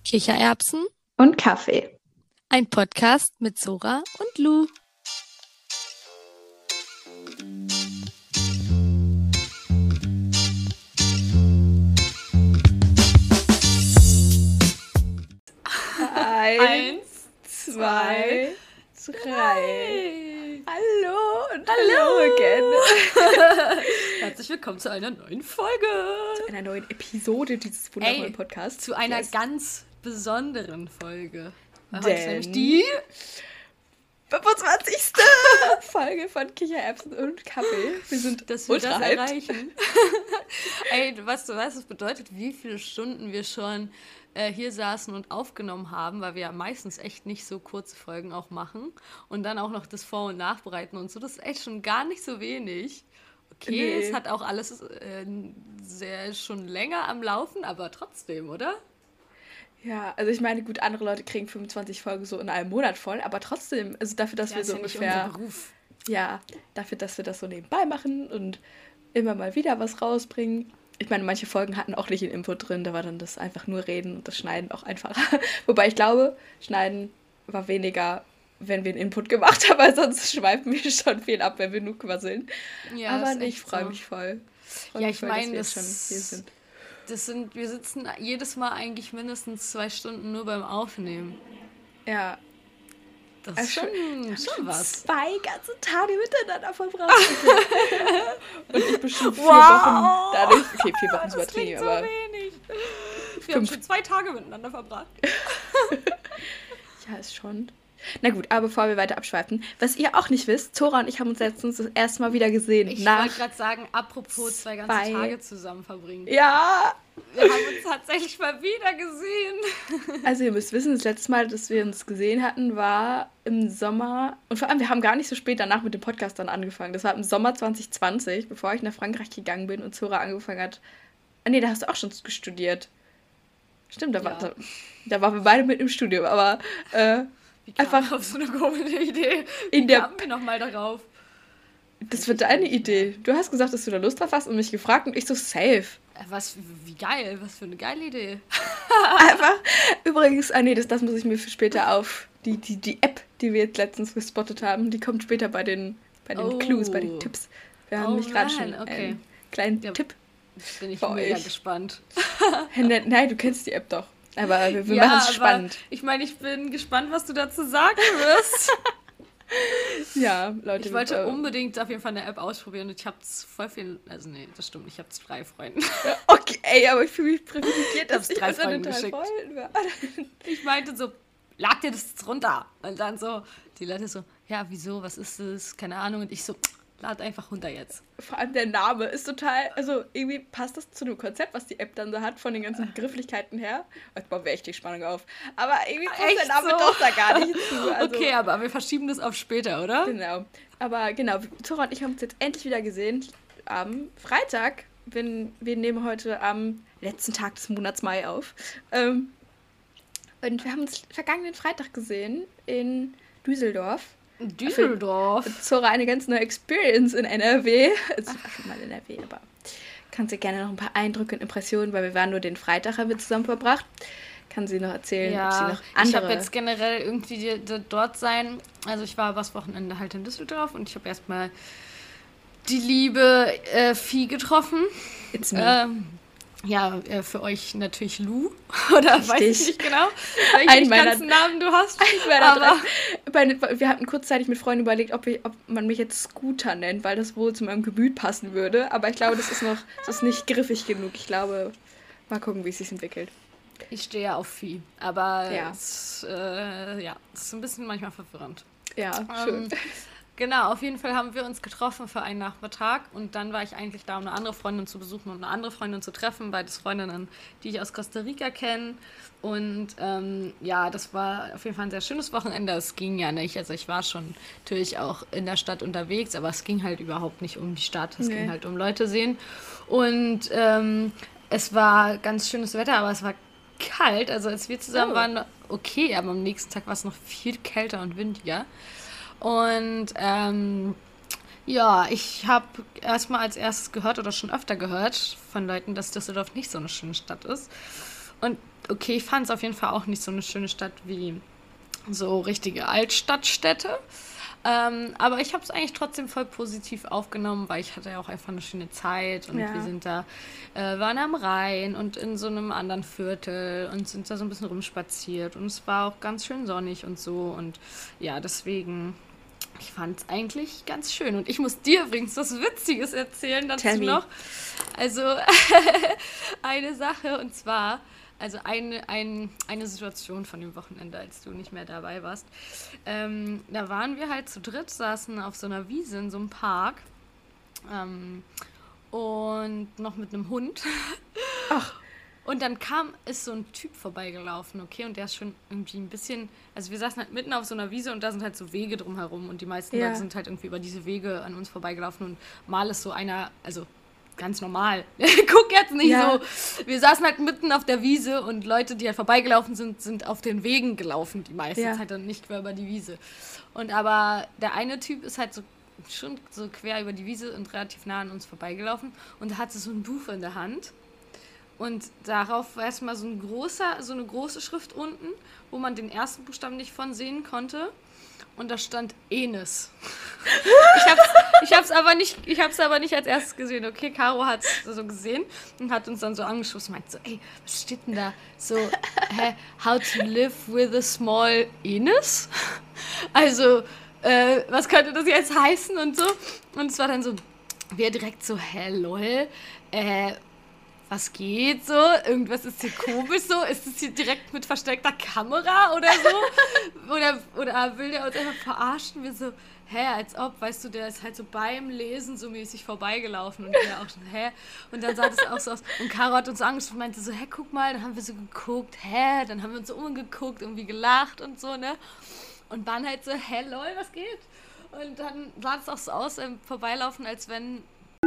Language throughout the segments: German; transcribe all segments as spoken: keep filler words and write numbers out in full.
Kichererbsen und Kaffee. Ein Podcast mit Zora und Lou. Eins, zwei, drei. Hallo und hallo again. Herzlich willkommen zu einer neuen Folge. Zu einer neuen Episode dieses wundervollen Ey, Podcasts. Zu einer yes. ganz besonderen Folge. Denn Heute ist nämlich die fünfundzwanzigste Folge von Kichererbsen und Kaffee. Wir sind dass wir ultra das hyped. erreichen. Ey, du weißt, du weißt, das bedeutet, wie viele Stunden wir schon äh, hier saßen und aufgenommen haben, weil wir ja meistens echt nicht so kurze Folgen auch machen und dann auch noch das Vor- und Nachbereiten und so. Das ist echt schon gar nicht so wenig. Okay, Nee. es hat auch alles äh, sehr schon länger am Laufen, aber trotzdem, oder? Ja, also ich meine, gut, andere Leute kriegen fünfundzwanzig Folgen so in einem Monat voll, aber trotzdem, also dafür, dass Ja, wir ist so ja nicht ungefähr, unser Beruf. ja, dafür, dass wir das so nebenbei machen und immer mal wieder was rausbringen. Ich meine, manche Folgen hatten auch nicht den Input drin, da war dann das einfach nur Reden und das Schneiden auch einfacher. Wobei ich glaube, Schneiden war weniger, wenn wir einen Input gemacht haben, weil sonst schweifen wir schon viel ab, wenn wir nur quasseln. Ja, aber ist nee, ich echt freue so. mich voll. Freu Ja, mich ich voll, dass meine, wir jetzt das, schon hier sind. das sind, wir sitzen jedes Mal eigentlich mindestens zwei Stunden nur beim Aufnehmen. Ja, Das also ist schon, schon was. Zwei ganze Tage miteinander verbracht. Und ich bestimmt vier Wow. Wochen dadurch. Okay, vier Wochen ist Das übertrieben, klingt so aber wenig. Wir haben Fünf. schon zwei Tage miteinander verbracht. ja, ist schon. Na gut, aber bevor wir weiter abschweifen, was ihr auch nicht wisst, Zora und ich haben uns letztens das erste Mal wieder gesehen. Ich nach wollte gerade sagen, apropos zwei ganze zwei- Tage zusammen verbringen. Ja, Wir haben uns tatsächlich mal wieder gesehen. also ihr müsst wissen, das letzte Mal, dass wir uns gesehen hatten, war im Sommer. Und vor allem, wir haben gar nicht so spät danach mit dem Podcast dann angefangen. Das war im Sommer zwanzig zwanzig, bevor ich nach Frankreich gegangen bin und Zora angefangen hat. Ah nee, da hast du auch schon studiert. Stimmt, da, war, Ja. da, da waren wir beide mit im Studium, aber äh, Wie kam Einfach man auf so eine komische Idee? in Wie der- kamen wir nochmal darauf? das wird deine Idee. Du hast gesagt, dass du da Lust drauf hast und mich gefragt und ich so safe. Äh, Was, wie geil, was für eine geile Idee. Einfach. Übrigens, ah nee, das, das muss ich mir für später auf. Die, die, die App, die wir jetzt letztens gespottet haben, die kommt später bei den, bei den Oh. Clues, bei den Tipps. Wir haben Oh nämlich gerade man, schon okay. einen kleinen Ja. Tipp. Bin ich Für mega euch. gespannt. Hey, ne- Nein, du kennst die App doch. Aber wir, wir Ja, machen es aber spannend. Ich meine, ich bin gespannt, was du dazu sagen wirst. Ja, Leute. Ich wollte äh, unbedingt auf jeden Fall eine App ausprobieren und ich habe voll viel, also nee, das stimmt, ich habe drei Freunde. Okay, ey, aber ich fühle mich privilegiert, dass hab's ich drei unter den Freunden drei geschickt. Freunden war. Ich meinte so, lad dir das jetzt runter. Und dann so, die Leute so, ja, wieso, was ist das, keine Ahnung. Und ich so, lad einfach runter jetzt. Vor allem der Name ist total, also irgendwie passt das zu dem Konzept, was die App dann so hat, von den ganzen Begrifflichkeiten her. Jetzt bauen wir echt die Spannung auf. Aber irgendwie passt Echt der Name so? doch da gar nicht zu. Also, Okay, aber wir verschieben das auf später, oder? Genau. Aber genau, Zora und ich haben uns jetzt endlich wieder gesehen am Freitag. Wir, wir nehmen heute am letzten Tag des Monats Mai auf. Ähm, und wir haben uns vergangenen Freitag gesehen in Düsseldorf. Düsseldorf. Zora eine ganz neue Experience in N R W. Also ich war schon mal in N R W, aber kannst du gerne noch ein paar Eindrücke und Impressionen, weil wir waren nur den Freitag, haben wir zusammen verbracht. Kann sie noch erzählen, ob sie Ja, noch ich andere... habe jetzt generell irgendwie die, die dort sein. Also ich war übers Wochenende halt in Düsseldorf und ich habe erstmal die liebe äh, Vieh getroffen. It's me. Ähm, ja, äh, für euch natürlich Lou. Oder weiß ich Richtig. nicht genau, Ein welchen meiner- ganzen Namen du hast. Meiner Aber drei- Meine, wir hatten kurzzeitig mit Freunden überlegt, ob, ich, ob man mich jetzt Scooter nennt, weil das wohl zu meinem Gemüt passen würde. Aber ich glaube, das ist noch das ist nicht griffig genug. Ich glaube, mal gucken, wie es sich entwickelt. ich stehe ja auf Vieh. Aber Ja. es, äh, ja, es ist ein bisschen manchmal verwirrend. Ja, schön. Ähm, Genau, auf jeden Fall haben wir uns getroffen für einen Nachmittag und dann war ich eigentlich da, um eine andere Freundin zu besuchen und eine andere Freundin zu treffen, beides Freundinnen, die ich aus Costa Rica kenne. Und ähm, ja, das war auf jeden Fall ein sehr schönes Wochenende. Es ging ja nicht, also ich war schon natürlich auch in der Stadt unterwegs, aber es ging halt überhaupt nicht um die Stadt, es Nee. ging halt um Leute sehen. Und ähm, es war ganz schönes Wetter, aber es war kalt. Also als wir zusammen Oh. waren, okay, aber am nächsten Tag war es noch viel kälter und windiger. Und ähm, ja, ich habe erstmal als erstes gehört oder schon öfter gehört von Leuten, dass Düsseldorf nicht so eine schöne Stadt ist. Und okay, ich fand es auf jeden Fall auch nicht so eine schöne Stadt wie so richtige Altstadtstädte. Ähm, aber ich habe es eigentlich trotzdem voll positiv aufgenommen, weil ich hatte ja auch einfach eine schöne Zeit und Ja. wir sind da, äh, waren am Rhein und in so einem anderen Viertel und sind da so ein bisschen rumspaziert und es war auch ganz schön sonnig und so und ja, deswegen, ich fand es eigentlich ganz schön. Und ich muss dir übrigens was Witziges erzählen dazu Tell me. noch. Also eine Sache und zwar, also eine, ein, eine Situation von dem Wochenende, als du nicht mehr dabei warst. Ähm, da waren wir halt zu dritt, saßen auf so einer Wiese in so einem Park ähm, und noch mit einem Hund. Ach, Und dann kam, ist so ein Typ vorbeigelaufen, okay, und der ist schon irgendwie ein bisschen, also wir saßen halt mitten auf so einer Wiese und da sind halt so Wege drumherum und die meisten Ja. Leute sind halt irgendwie über diese Wege an uns vorbeigelaufen und mal ist so einer, also ganz normal, guck jetzt nicht Ja. so, wir saßen halt mitten auf der Wiese und Leute, die halt vorbeigelaufen sind, sind auf den Wegen gelaufen, die meiste Ja. Zeit dann nicht quer über die Wiese. Und aber der eine Typ ist halt so schon so quer über die Wiese und relativ nah an uns vorbeigelaufen und hatte so ein Buch in der Hand. Und darauf war erstmal so ein großer, so eine große Schrift unten, wo man den ersten Buchstaben nicht von sehen konnte. Und da stand Enes. Ich hab's, ich hab's aber nicht, ich hab's aber nicht als erstes gesehen. Okay, Caro hat's so gesehen und hat uns dann so angeschossen und meinte so, ey, was steht denn da? So, hä, how to live with a small Enes? Also, äh, was könnte das jetzt heißen und so? Und es war dann so, wir direkt so, hä, lol, äh, was geht so? Irgendwas ist hier komisch so? Ist es hier direkt mit versteckter Kamera oder so? Oder, oder will der uns einfach verarschen? Wir so, hä, als ob, weißt du, der ist halt so beim Lesen so mäßig vorbeigelaufen und wir auch schon, hä? Und dann sah das auch so aus. Und Caro hat uns angeschaut und meinte so, hä, guck mal, dann haben wir so geguckt, hä? Dann haben wir uns so umgeguckt, irgendwie gelacht und so, ne? Und waren halt so, hä, lol, was geht? Und dann sah das auch so aus, im Vorbeilaufen, als wenn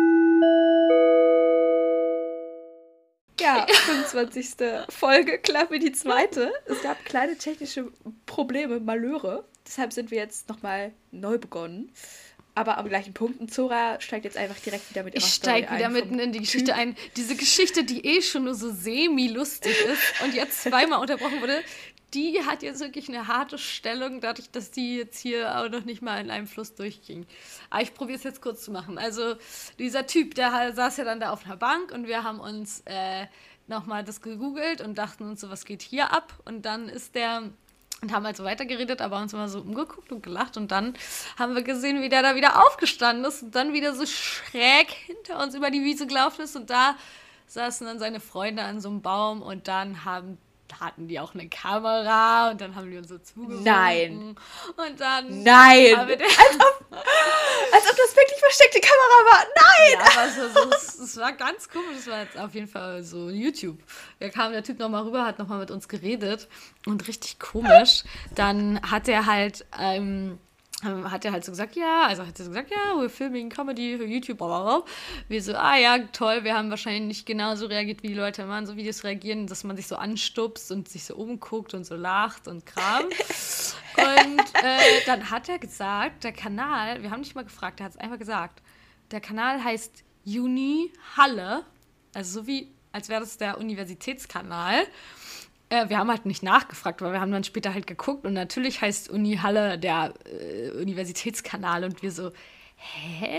ja, fünfundzwanzigste Folge, Klappe die zweite. Es gab kleine technische Probleme, Malheure. Deshalb sind wir jetzt nochmal neu begonnen. Aber am gleichen Punkt. Und Zora steigt jetzt einfach direkt wieder mit ihrer Ich Story steige wieder ein. mitten in die Geschichte ein. Diese Geschichte, die eh schon nur so semi-lustig ist und jetzt zweimal unterbrochen wurde, die hat jetzt wirklich eine harte Stellung, dadurch, dass die jetzt hier auch noch nicht mal in einem Fluss durchging. Aber ich probiere es jetzt kurz zu machen. Also dieser Typ, der saß ja dann da auf einer Bank und wir haben uns äh, nochmal das gegoogelt und dachten uns so, was geht hier ab? Und dann ist der... Und haben halt so weitergeredet, aber uns immer so umgeguckt und gelacht. Und dann haben wir gesehen, wie der da wieder aufgestanden ist und dann wieder so schräg hinter uns über die Wiese gelaufen ist. Und da saßen dann seine Freunde an so einem Baum und dann haben, hatten die auch eine Kamera und dann haben die uns so zugewunken. Nein. Und dann Nein! haben wir den, Als ob, als ob das wirklich versteckte Kamera war. Nein! ja, aber so, so, es, es war ganz komisch. Es war jetzt auf jeden Fall so YouTube. Da kam der Typ nochmal rüber, hat nochmal mit uns geredet und richtig komisch. Dann hat er halt, ähm, hat er halt so gesagt, ja, also hat er so gesagt, ja, we're filming Comedy für YouTube, blablabla. Wir so, ah ja, toll, wir haben wahrscheinlich nicht genauso reagiert, wie die Leute immer an so Videos reagieren, dass man sich so anstupst und sich so umguckt und so lacht und Kram. Und äh, dann hat er gesagt, der Kanal, wir haben nicht mal gefragt, er hat es einfach gesagt, der Kanal heißt Uni Halle, also so wie, als wäre das der Universitätskanal. Äh, wir haben halt nicht nachgefragt, weil wir haben dann später halt geguckt und natürlich heißt Uni Halle der äh, Universitätskanal und wir so, hä?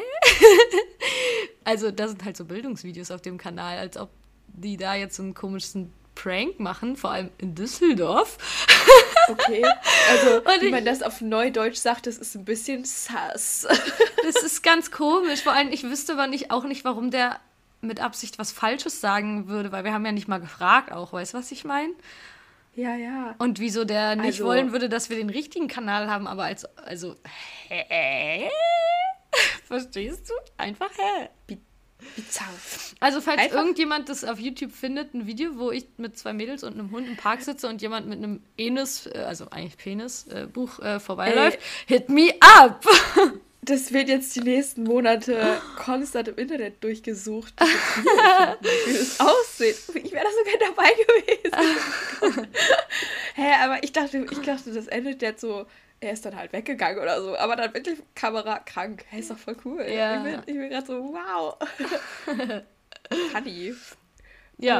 Also da sind halt so Bildungsvideos auf dem Kanal, als ob die da jetzt so einen komischen Prank machen, vor allem in Düsseldorf. Okay, also Und wie ich- man das auf Neudeutsch sagt, das ist ein bisschen sass. Das ist ganz komisch, vor allem ich wüsste aber nicht, auch nicht, warum der mit Absicht was Falsches sagen würde, weil wir haben ja nicht mal gefragt auch, weißt du, was ich meine? Ja, ja. Und wieso der nicht Also- wollen würde, dass wir den richtigen Kanal haben, aber als, also, hä? Verstehst du? Einfach hä? Bizarr. Also, falls Einfach- irgendjemand das auf YouTube findet, ein Video, wo ich mit zwei Mädels und einem Hund im Park sitze und jemand mit einem Enis, äh, also eigentlich Penis-Buch äh, vorbeiläuft, hit me up! Das wird jetzt die nächsten Monate konstant im Internet durchgesucht, bis wir das wiederfinden, wie das aussieht. Ich wäre da sogar dabei gewesen. Hä, aber ich dachte, ich dachte, das endet jetzt so, er ist dann halt weggegangen oder so. Aber dann wirklich Kamera krank. Hey, ist doch voll cool. Ja. Ich bin, ich bin gerade so, wow. Funny. Ja, Ähm,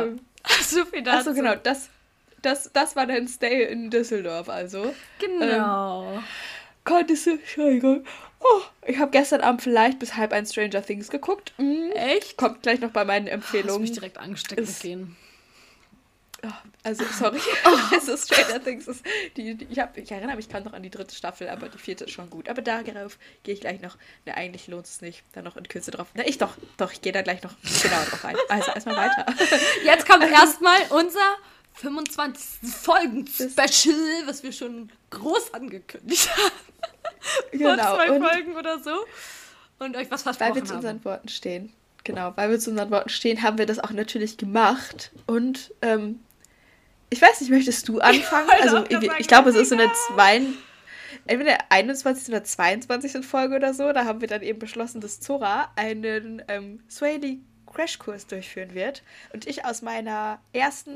So viel dazu. Achso, genau, das, das, das war dein Stay in Düsseldorf, also. Genau. Ähm, konntest du, Entschuldigung. Oh, ich habe gestern Abend vielleicht bis halb ein Stranger Things geguckt. Mhm. Echt? Kommt gleich noch bei meinen Hast Empfehlungen. mich direkt angesteckt mit Ist- denen. Oh, also, sorry. Also, Stranger Things ist. Die, die, ich, hab, ich erinnere mich gerade noch an die dritte Staffel, aber die vierte ist schon gut. Aber darauf gehe ich gleich noch. Ne, eigentlich lohnt es nicht, da noch in Kürze drauf. Ne, ich doch, doch, ich gehe da gleich noch genau drauf ein. Also, erstmal weiter. Jetzt kommt erstmal unser fünfundzwanzigsten Folgen-Special, was wir schon groß angekündigt haben. Vor Genau. zwei Und Folgen oder so. Und euch was weil versprochen wir zu haben. unseren Worten stehen. Genau, weil wir zu unseren Worten stehen, haben wir das auch natürlich gemacht. Und ähm, ich weiß nicht, möchtest du anfangen? wollte Also auch gerade ich, sagen, ich glaube, es mega. ist in der zwei, entweder der einundzwanzigsten oder zweiundzwanzigsten Folge oder so. Da haben wir dann eben beschlossen, dass Zora einen ähm, Swahili-Crashkurs durchführen wird. Und ich aus meiner ersten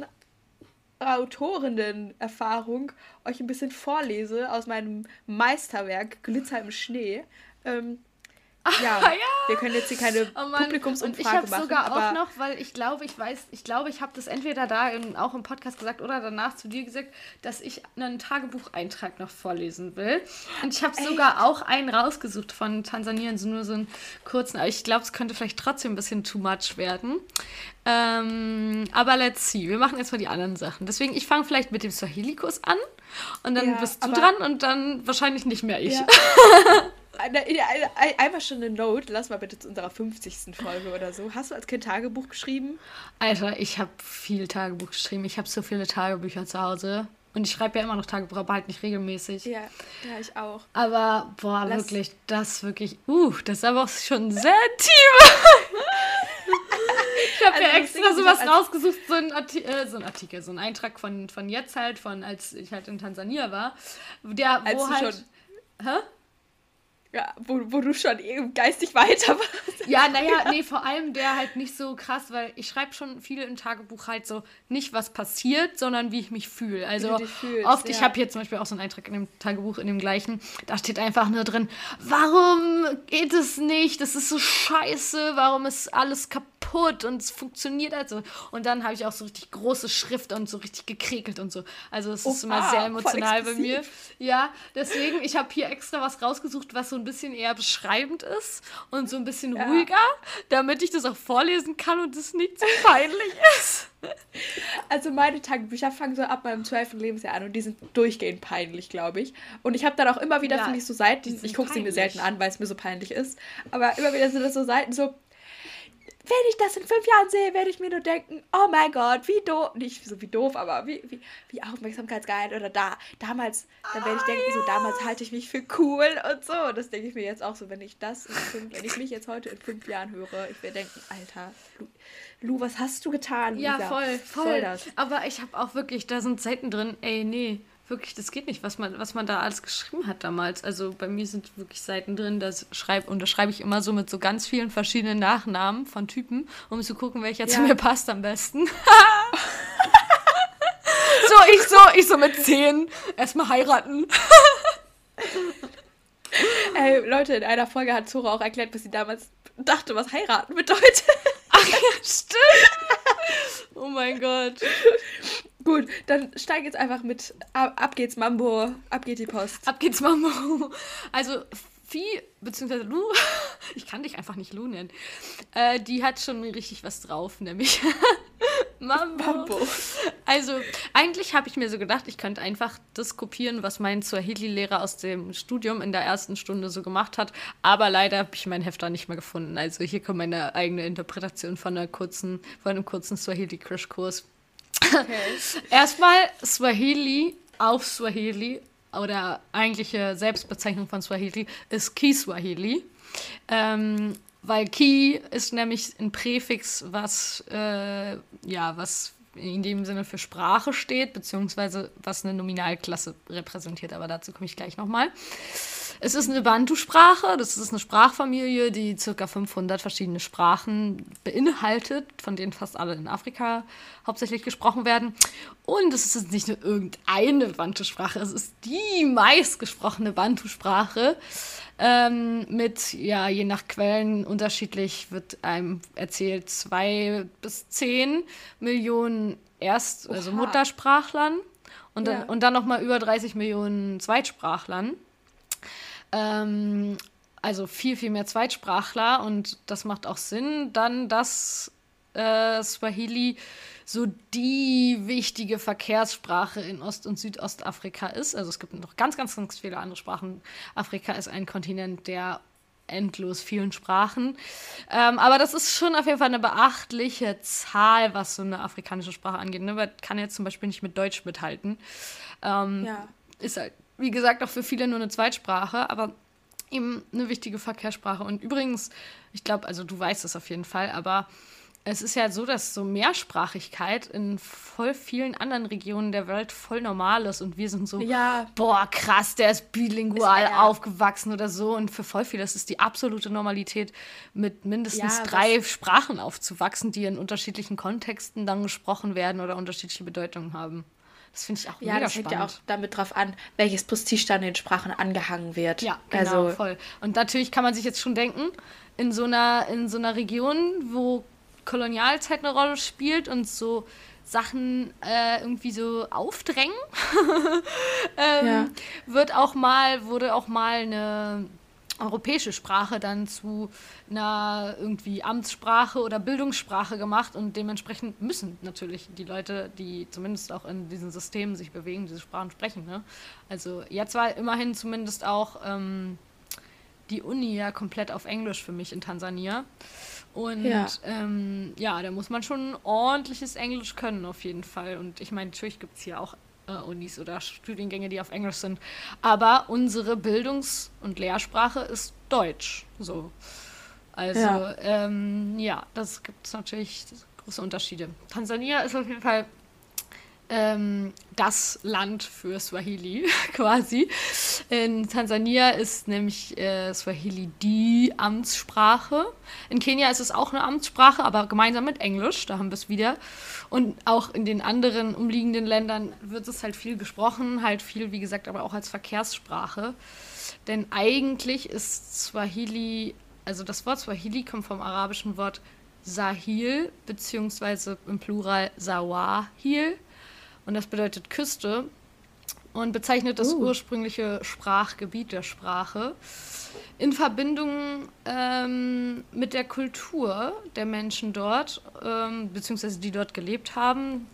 Autorinnen-Erfahrung euch ein bisschen vorlese aus meinem Meisterwerk Glitzer im Schnee. Ähm, ja, ja. wir können jetzt hier keine Oh Mann, Publikumsumfrage und ich habe machen, sogar aber auch noch, weil ich glaube, ich weiß, ich glaube, ich habe das entweder da im, auch im Podcast gesagt oder danach zu dir gesagt, dass ich einen Tagebucheintrag noch vorlesen will. Und ich habe sogar auch einen rausgesucht von Tansania, so nur so einen kurzen, aber ich glaube, es könnte vielleicht trotzdem ein bisschen too much werden. Ähm, aber let's see, wir machen jetzt mal die anderen Sachen. Deswegen, ich fange vielleicht mit dem Swahili-Kurs an und dann Ja, bist du aber- dran und dann wahrscheinlich nicht mehr ich. Ja. Eine, eine, eine, einmal schon eine Note, lass mal bitte zu unserer fünfzigsten Folge oder so. Hast du als Kind Tagebuch geschrieben? Alter, ich habe viel Tagebuch geschrieben. Ich habe so viele Tagebücher zu Hause. Und ich schreibe ja immer noch Tagebuch, aber halt nicht regelmäßig. Ja, ja, ich auch. Aber, boah, Lass- wirklich, das wirklich, uh, das ist aber auch schon sehr tief. Ich habe Also ja das extra Ding ist, sowas ich hab als- rausgesucht, so ein, Arti äh, so ein Artikel, so ein Eintrag von, von jetzt halt, von als ich halt in Tansania war. Der, wo Als du halt. schon- Hä? Ja, wo, wo du schon eben geistig weiter warst. Ja, naja, nee, vor allem der halt nicht so krass, weil ich schreibe schon viel im Tagebuch halt so, nicht was passiert, sondern wie ich mich fühle. Also du dich fühlst, oft, ich ja. habe hier zum Beispiel auch so einen Eintrag in dem Tagebuch, in dem gleichen, da steht einfach nur drin, warum geht es nicht, das ist so scheiße, warum ist alles kaputt und es funktioniert also. Und dann habe ich auch so richtig große Schrift und so richtig gekrekelt und so. Also es ist immer Oha, sehr voll emotional bei mir. expressiv. Ja, deswegen, ich habe hier extra was rausgesucht, was so ein bisschen eher beschreibend ist und so ein bisschen Ja. ruhiger, damit ich das auch vorlesen kann und es nicht so peinlich ist. Also meine Tagebücher fangen so ab meinem zwölften Lebensjahr an und die sind durchgehend peinlich, glaube ich. Und ich habe dann auch immer wieder, Ja, finde ich, so die Seiten, sind ich gucke sie mir peinlich. selten an, weil es mir so peinlich ist, aber immer wieder sind das so Seiten so, wenn ich das in fünf Jahren sehe, werde ich mir nur denken, oh mein Gott, wie doof, nicht so wie doof, aber wie, wie, wie aufmerksamkeitsgeil oder da, damals, dann werde ich denken, so damals halte ich mich für cool und so. Das denke ich mir jetzt auch so, wenn ich das, in fünf, wenn ich mich jetzt heute in fünf Jahren höre, ich werde denken, Alter, Lu, Lu, was hast du getan? Ja, Lisa? voll, Was soll voll. das? Aber ich habe auch wirklich, da sind Seiten drin, ey, nee, wirklich, das geht nicht, was man, was man da alles geschrieben hat damals. Also bei mir sind wirklich Seiten drin, das schreib, und das schreibe ich immer so mit so ganz vielen verschiedenen Nachnamen von Typen, um zu gucken, welcher zu Ja. mir passt am besten. so, ich so, ich so mit zehn erstmal heiraten. Ey, Leute, in einer Folge hat Zora auch erklärt, was sie damals dachte, was heiraten bedeutet. Ach ja, stimmt. Oh mein Gott. Gut, dann steig jetzt einfach mit, ab, ab geht's Mambo, ab geht die Post. Ab geht's, Mambo. Also, Vieh, beziehungsweise Lu, ich kann dich einfach nicht Lu nennen, äh, die hat schon richtig was drauf, nämlich Mambo. Mambo. Also, eigentlich habe ich mir so gedacht, ich könnte einfach das kopieren, was mein Swahili-Lehrer aus dem Studium in der ersten Stunde so gemacht hat, aber leider habe ich mein Heft da nicht mehr gefunden. Also, hier kommt meine eigene Interpretation von, einer kurzen, von einem kurzen Swahili-Crash-Kurs. Okay. Erstmal Swahili auf Swahili oder eigentliche Selbstbezeichnung von Swahili ist Kiswahili. Ähm, weil Ki ist nämlich ein Präfix, was, äh, ja, was in dem Sinne für Sprache steht, beziehungsweise was eine Nominalklasse repräsentiert. Aber dazu komme ich gleich nochmal. Es ist eine Bantu-Sprache, das ist eine Sprachfamilie, die ca. fünfhundert verschiedene Sprachen beinhaltet, von denen fast alle in Afrika hauptsächlich gesprochen werden. Und es ist nicht nur irgendeine Bantu-Sprache, es ist die meistgesprochene Bantu-Sprache. Ähm, mit, ja, je nach Quellen unterschiedlich wird einem erzählt, zwei bis zehn Millionen Erst-, also Oha. Muttersprachlern und dann, Ja. und dann nochmal über dreißig Millionen Zweitsprachlern. Ähm, also viel, viel mehr Zweitsprachler und das macht auch Sinn, dann, dass äh, Swahili so die wichtige Verkehrssprache in Ost- und Südostafrika ist. Also es gibt noch ganz, ganz, ganz viele andere Sprachen. Afrika ist ein Kontinent der endlos vielen Sprachen. Ähm, aber das ist schon auf jeden Fall eine beachtliche Zahl, was so eine afrikanische Sprache angeht. Ne? Man kann jetzt zum Beispiel nicht mit Deutsch mithalten. Ähm, Ja. Ist halt, wie gesagt, auch für viele nur eine Zweitsprache, aber eben eine wichtige Verkehrssprache. Und übrigens, ich glaube, also du weißt es auf jeden Fall, aber es ist ja so, dass so Mehrsprachigkeit in voll vielen anderen Regionen der Welt voll normal ist und wir sind so, Ja. boah, krass, der ist bilingual Ist, ja. aufgewachsen oder so und für voll viele ist es die absolute Normalität, mit mindestens Ja, drei Sprachen aufzuwachsen, die in unterschiedlichen Kontexten dann gesprochen werden oder unterschiedliche Bedeutungen haben. Das finde ich auch Ja, mega das hängt spannend. ja auch damit drauf an, welches Prestige dann den Sprachen angehangen wird. Ja, genau, Also, voll. Und natürlich kann man sich jetzt schon denken, in so einer, in so einer Region, wo Kolonialzeit eine Rolle spielt und so Sachen äh, irgendwie so aufdrängen, ähm, Ja. wird auch mal, wurde auch mal eine europäische Sprache dann zu einer irgendwie Amtssprache oder Bildungssprache gemacht und dementsprechend müssen natürlich die Leute, die zumindest auch in diesen Systemen sich bewegen, diese Sprachen sprechen. Ne? Also jetzt war immerhin zumindest auch ähm, die Uni ja komplett auf Englisch für mich in Tansania. Und Ja. ähm, ja, da muss man schon ein ordentliches Englisch können auf jeden Fall. Und ich meine, natürlich gibt es hier auch äh, Unis oder Studiengänge, die auf Englisch sind. Aber unsere Bildungs- und Lehrsprache ist Deutsch. So. Also, Ja. ähm, ja, das gibt es natürlich große Unterschiede. Tansania ist auf jeden Fall ähm, das Land für Swahili quasi. In Tansania ist nämlich äh, Swahili die Amtssprache. In Kenia ist es auch eine Amtssprache, aber gemeinsam mit Englisch, da haben wir es wieder. Und auch in den anderen umliegenden Ländern wird es halt viel gesprochen, halt viel, wie gesagt, aber auch als Verkehrssprache. Denn eigentlich ist Swahili, also das Wort Swahili kommt vom arabischen Wort Sahil, beziehungsweise im Plural Sawahil. Und das bedeutet Küste und bezeichnet das Uh. ursprüngliche Sprachgebiet der Sprache in Verbindung ähm, mit der Kultur der Menschen dort, ähm, beziehungsweise die dort gelebt haben,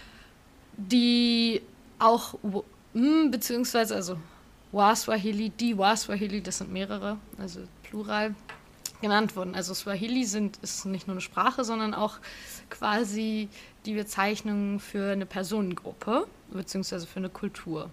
die auch, mm, beziehungsweise, also Waswahili, die Waswahili, das sind mehrere, also Plural, genannt wurden. Also Swahili sind, ist nicht nur eine Sprache, sondern auch quasi die Bezeichnung für eine Personengruppe, beziehungsweise für eine Kultur.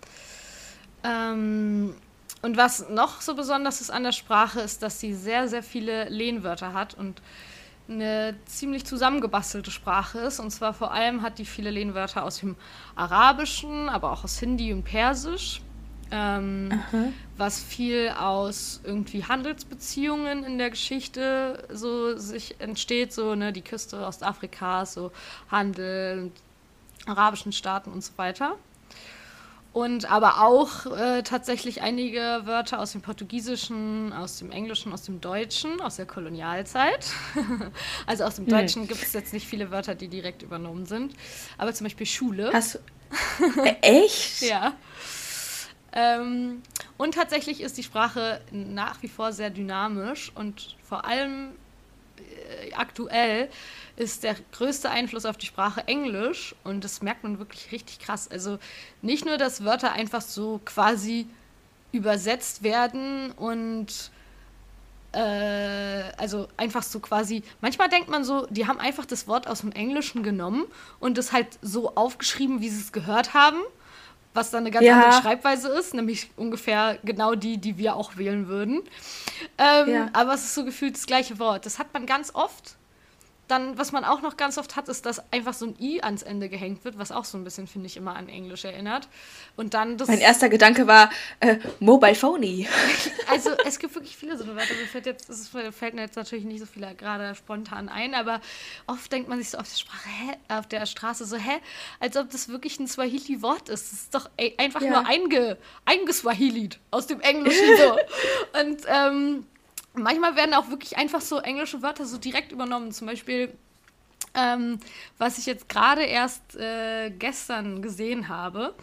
Ähm, und was noch so besonders ist an der Sprache, ist, dass sie sehr, sehr viele Lehnwörter hat und eine ziemlich zusammengebastelte Sprache ist. Und zwar vor allem hat die viele Lehnwörter aus dem Arabischen, aber auch aus Hindi und Persisch. Ähm, was viel aus irgendwie Handelsbeziehungen in der Geschichte so sich entsteht, so ne, die Küste Ostafrikas, so Handel, arabischen Staaten und so weiter. Und aber auch äh, tatsächlich einige Wörter aus dem Portugiesischen, aus dem Englischen, aus dem Deutschen, aus der Kolonialzeit. Also aus dem Deutschen Hm. gibt es jetzt nicht viele Wörter, die direkt übernommen sind. Aber zum Beispiel Schule. Hast du. Äh, echt? Ja. Ähm, und tatsächlich ist die Sprache nach wie vor sehr dynamisch und vor allem äh, aktuell ist der größte Einfluss auf die Sprache Englisch und das merkt man wirklich richtig krass. Also nicht nur, dass Wörter einfach so quasi übersetzt werden und äh, also einfach so quasi, manchmal denkt man so, die haben einfach das Wort aus dem Englischen genommen und es halt so aufgeschrieben, wie sie es gehört haben. Was dann eine ganz Ja. andere Schreibweise ist, nämlich ungefähr genau die, die wir auch wählen würden. Ähm, Ja. Aber es ist so gefühlt das gleiche Wort. Das hat man ganz oft, dann, was man auch noch ganz oft hat, ist, dass einfach so ein I ans Ende gehängt wird, was auch so ein bisschen, finde ich, immer an Englisch erinnert. Und dann das... Mein erster Gedanke war äh, Mobile Phony. Also es gibt wirklich viele so eine Wörter. Mir fällt, jetzt, es fällt mir jetzt natürlich nicht so viele gerade spontan ein, aber oft denkt man sich so auf der Sprache, hä, auf der Straße so, hä, als ob das wirklich ein Swahili-Wort ist. Das ist doch ey, einfach ja. nur einge, eingeswahilied aus dem Englischen so. Und ähm, manchmal werden auch wirklich einfach so englische Wörter so direkt übernommen. Zum Beispiel, ähm, was ich jetzt gerade erst äh, gestern gesehen habe,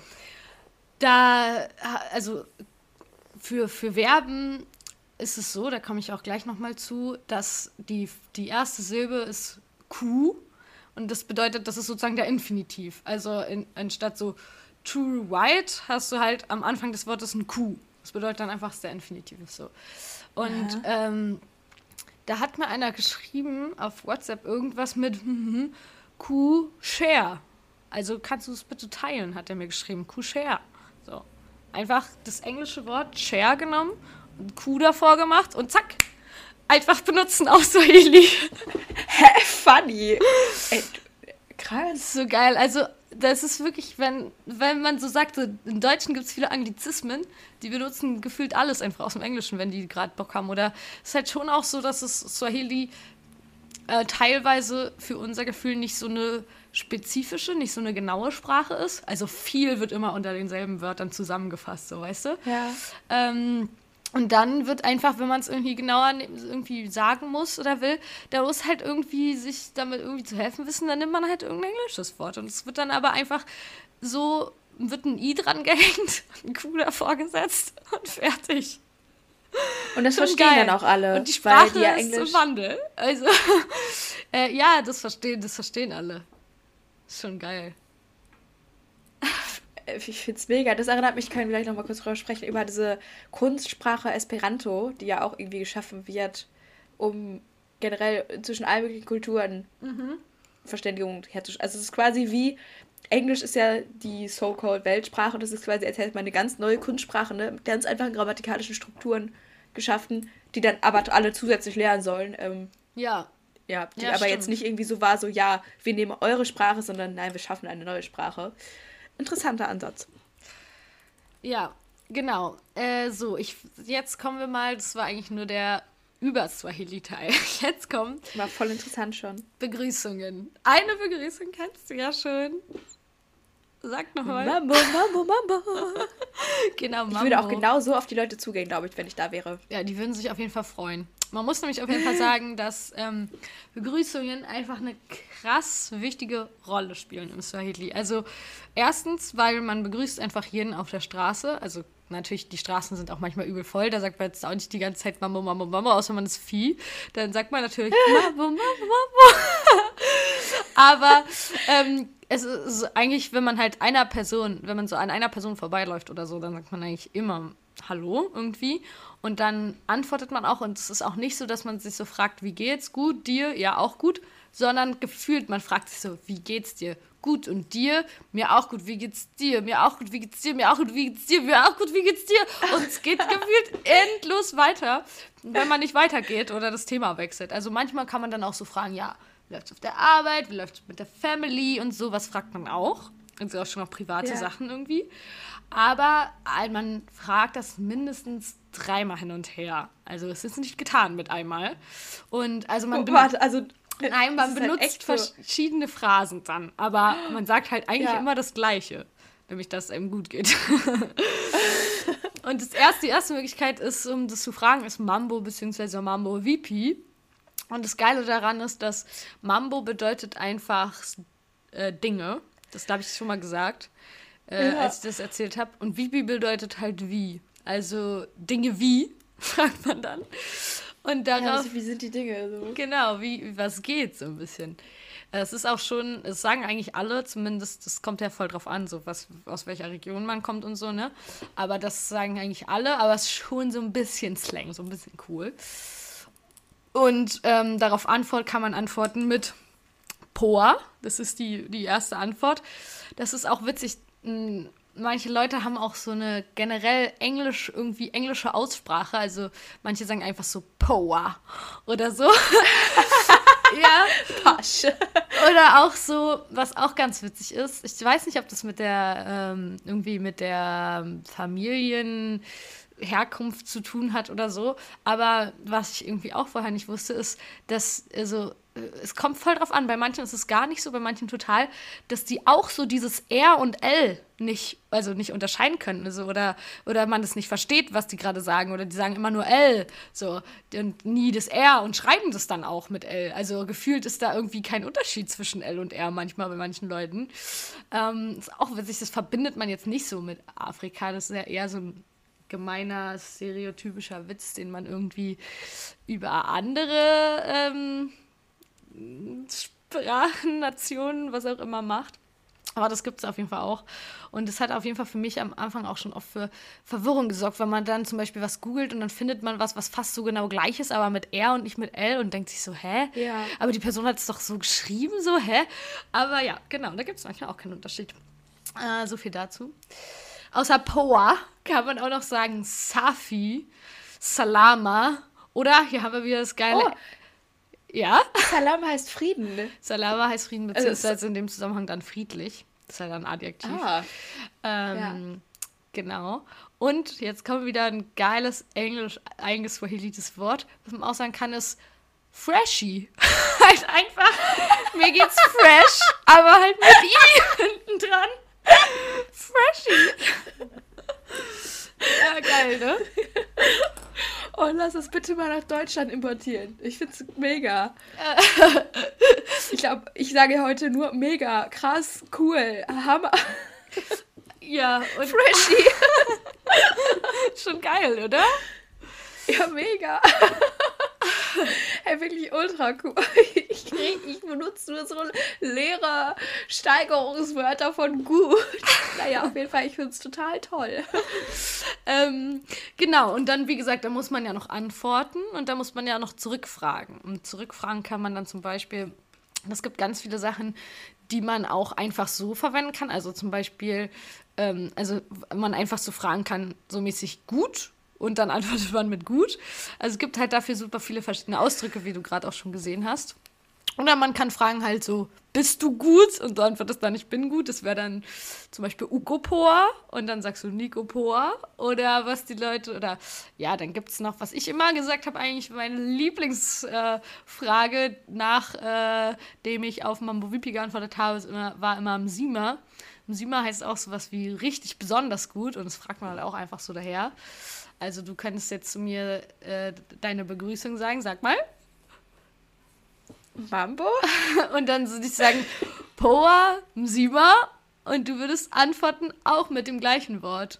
da, also für, für Verben ist es so, da komme ich auch gleich nochmal zu, dass die, die erste Silbe ist Q und das bedeutet, das ist sozusagen der Infinitiv. Also in, anstatt so true white hast du halt am Anfang des Wortes ein Q. Das bedeutet dann einfach, dass der Infinitiv ist so. Und ähm, da hat mir einer geschrieben auf WhatsApp irgendwas mit Q-Share. Also kannst du es bitte teilen, hat er mir geschrieben. Q-Share. So. Einfach das englische Wort Share genommen und Q davor gemacht und zack, einfach benutzen auf Swahili. Hä, funny. Ey, krass. So geil. Also das ist wirklich, wenn, wenn man so sagt, so, im Deutschen gibt es viele Anglizismen, die benutzen gefühlt alles einfach aus dem Englischen, wenn die gerade Bock haben. Oder es ist halt schon auch so, dass es Swahili äh, teilweise für unser Gefühl nicht so eine spezifische, nicht so eine genaue Sprache ist. Also viel wird immer unter denselben Wörtern zusammengefasst, so weißt du? Ja. Ähm, Und dann wird einfach, wenn man es irgendwie genauer irgendwie sagen muss oder will, da muss halt irgendwie sich damit irgendwie zu helfen wissen, dann nimmt man halt irgendein englisches Wort. Und es wird dann aber einfach so, wird ein I dran gehängt, ein Q davor gesetzt und fertig. Und das Schon verstehen geil. dann auch alle. Und die Sprache weil die ja ist Englisch... im Wandel. Also, äh, ja, das verstehen, das verstehen alle. Ist schon geil. Ich finde es mega. Das erinnert mich, können wir gleich noch mal kurz drüber sprechen, über diese Kunstsprache Esperanto, die ja auch irgendwie geschaffen wird, um generell zwischen allen möglichen Kulturen Mhm. Verständigung herzustellen. Also es ist quasi wie, Englisch ist ja die so-called Weltsprache und das ist quasi, als hätte man eine ganz neue Kunstsprache, ne, mit ganz einfachen grammatikalischen Strukturen geschaffen, die dann aber alle zusätzlich lernen sollen. Ähm, Ja. ja, die Ja, aber stimmt. jetzt nicht irgendwie so war, so ja, wir nehmen eure Sprache, sondern nein, wir schaffen eine neue Sprache. Interessanter Ansatz. Ja, genau. Äh, so, ich, jetzt kommen wir mal, das war eigentlich nur der Über-Swahili-Teil. Jetzt kommt War voll interessant schon. Begrüßungen. Eine Begrüßung kennst du ja schon. Sag nochmal. Mambo, Mambo, Mambo. Genau, Ich Mambo. würde auch genau so auf die Leute zugehen, glaube ich, wenn ich da wäre. Ja, die würden sich auf jeden Fall freuen. Man muss nämlich auf jeden Fall sagen, dass ähm, Begrüßungen einfach eine krass wichtige Rolle spielen im Swahili. Also erstens, weil man begrüßt einfach jeden auf der Straße. Also natürlich, die Straßen sind auch manchmal übel voll. Da sagt man jetzt auch nicht die ganze Zeit Mambo, Mambo, Mambo, außer man ist Vieh. Dann sagt man natürlich Mambo, Mambo, Mambo. Aber ähm, es ist eigentlich, wenn man halt einer Person, wenn man so an einer Person vorbeiläuft oder so, dann sagt man eigentlich immer Hallo irgendwie. Und dann antwortet man auch, und es ist auch nicht so, dass man sich so fragt, wie geht's? Gut, dir? Ja, auch gut. Sondern gefühlt, man fragt sich so, wie geht's dir? Gut, und dir? Mir auch gut, wie geht's dir? Mir auch gut, wie geht's dir? Mir auch gut, wie geht's dir? Mir auch gut, wie geht's dir? Und es geht gefühlt endlos weiter, wenn man nicht weitergeht oder das Thema wechselt. Also manchmal kann man dann auch so fragen, ja, wie läuft's auf der Arbeit? Wie läuft's mit der Family? Und sowas fragt man auch. Also auch schon noch private Ja. Sachen irgendwie. Aber äh, man fragt das mindestens dreimal hin und her. Also es ist nicht getan mit einmal. Und also man Oh, benutzt, warte, also... nein, das man ist halt benutzt echt so. verschiedene Phrasen dann. Aber man sagt halt eigentlich Ja. immer das Gleiche. Nämlich, dass es einem gut geht. Und das erste, die erste Möglichkeit ist, um das zu fragen, ist Mambo bzw. Mambo V P. Und das Geile daran ist, dass Mambo bedeutet einfach äh, Dinge. Das habe ich schon mal gesagt, äh, Ja. als ich das erzählt habe. Und V P bedeutet halt wie. Also Dinge wie, fragt man dann. Und Ja, darauf, also, wie sind die Dinge? So. genau, wie, was geht so ein bisschen. Es ist auch schon, es sagen eigentlich alle, zumindest, das kommt ja voll drauf an, so was, aus welcher Region man kommt und so, ne? Aber das sagen eigentlich alle, aber es ist schon so ein bisschen Slang, so ein bisschen cool. Und ähm, darauf antwort kann man antworten mit Poa. Das ist die, die erste Antwort. Das ist auch witzig. m, Manche Leute haben auch so eine generell englisch, irgendwie englische Aussprache. Also manche sagen einfach so Poa oder so. Ja. Pasch. Oder auch so, was auch ganz witzig ist, ich weiß nicht, ob das mit der, ähm, irgendwie mit der Familienherkunft zu tun hat oder so, aber was ich irgendwie auch vorher nicht wusste, ist, dass, also, es kommt voll drauf an, bei manchen ist es gar nicht so, bei manchen total, dass die auch so dieses R und L nicht, also nicht unterscheiden können, also, oder, oder man es nicht versteht, was die gerade sagen, oder die sagen immer nur L, so, und nie das R und schreiben das dann auch mit L, also gefühlt ist da irgendwie kein Unterschied zwischen L und R manchmal bei manchen Leuten. Ähm, ist auch witzig, das verbindet man jetzt nicht so mit Afrika, das ist ja eher so ein gemeiner, stereotypischer Witz, den man irgendwie über andere ähm, Sprachen, Nationen, was auch immer macht. Aber das gibt es auf jeden Fall auch. Und es hat auf jeden Fall für mich am Anfang auch schon oft für Verwirrung gesorgt, wenn man dann zum Beispiel was googelt und dann findet man was, was fast so genau gleich ist, aber mit R und nicht mit L und denkt sich so, hä? Ja. Aber die Person hat es doch so geschrieben, so, hä? Aber ja, genau, da gibt es manchmal auch keinen Unterschied. Äh, so viel dazu. Außer Poa kann man auch noch sagen Safi, Salama oder, hier haben wir wieder das geile... Oh. Ja? Salam heißt Frieden. Ne? Salama heißt Frieden, beziehungsweise also, in dem Zusammenhang dann friedlich. Das ist ja dann ein Adjektiv. Ah. Ähm, ja. Genau. Und jetzt kommt wieder ein geiles Englisch eingeswahilites Wort, was man auch sagen kann, ist Freshy. Halt einfach, mir geht's fresh, aber halt mit I hinten dran. Freshy. Ja, geil, ne? Oh, lass das bitte mal nach Deutschland importieren. Ich find's mega. Ich glaube, ich sage heute nur mega, krass, cool, Hammer. Ja, und Freshy. Schon geil, oder? Ja, mega. Hey, wirklich ultra cool. Ich, krieg, ich benutze nur so leere Steigerungswörter von gut. Naja, auf jeden Fall, ich finde es total toll. ähm, genau, und dann, wie gesagt, da muss man ja noch antworten und da muss man ja noch zurückfragen. Und zurückfragen kann man dann zum Beispiel, es gibt ganz viele Sachen, die man auch einfach so verwenden kann. Also zum Beispiel, ähm, also man einfach so fragen kann, so mäßig gut. Und dann antwortet man mit gut. Also es gibt halt dafür super viele verschiedene Ausdrücke, wie du gerade auch schon gesehen hast. Oder man kann fragen halt so, bist du gut? Und du antwortest dann, ich bin gut. Das wäre dann zum Beispiel Ukopoa. Und dann sagst du Nikopoa. Oder was die Leute, oder ja, dann gibt es noch, was ich immer gesagt habe, eigentlich meine Lieblingsfrage, äh, nachdem äh, ich auf Mambo Vipi geantwortet habe, immer, war immer Msima. Msima heißt auch sowas wie richtig besonders gut. Und das fragt man halt auch einfach so daher. Also du könntest jetzt zu mir äh, deine Begrüßung sagen, sag mal. Mambo? Und dann würde ich sagen, Poa, Msima. Und du würdest antworten auch mit dem gleichen Wort.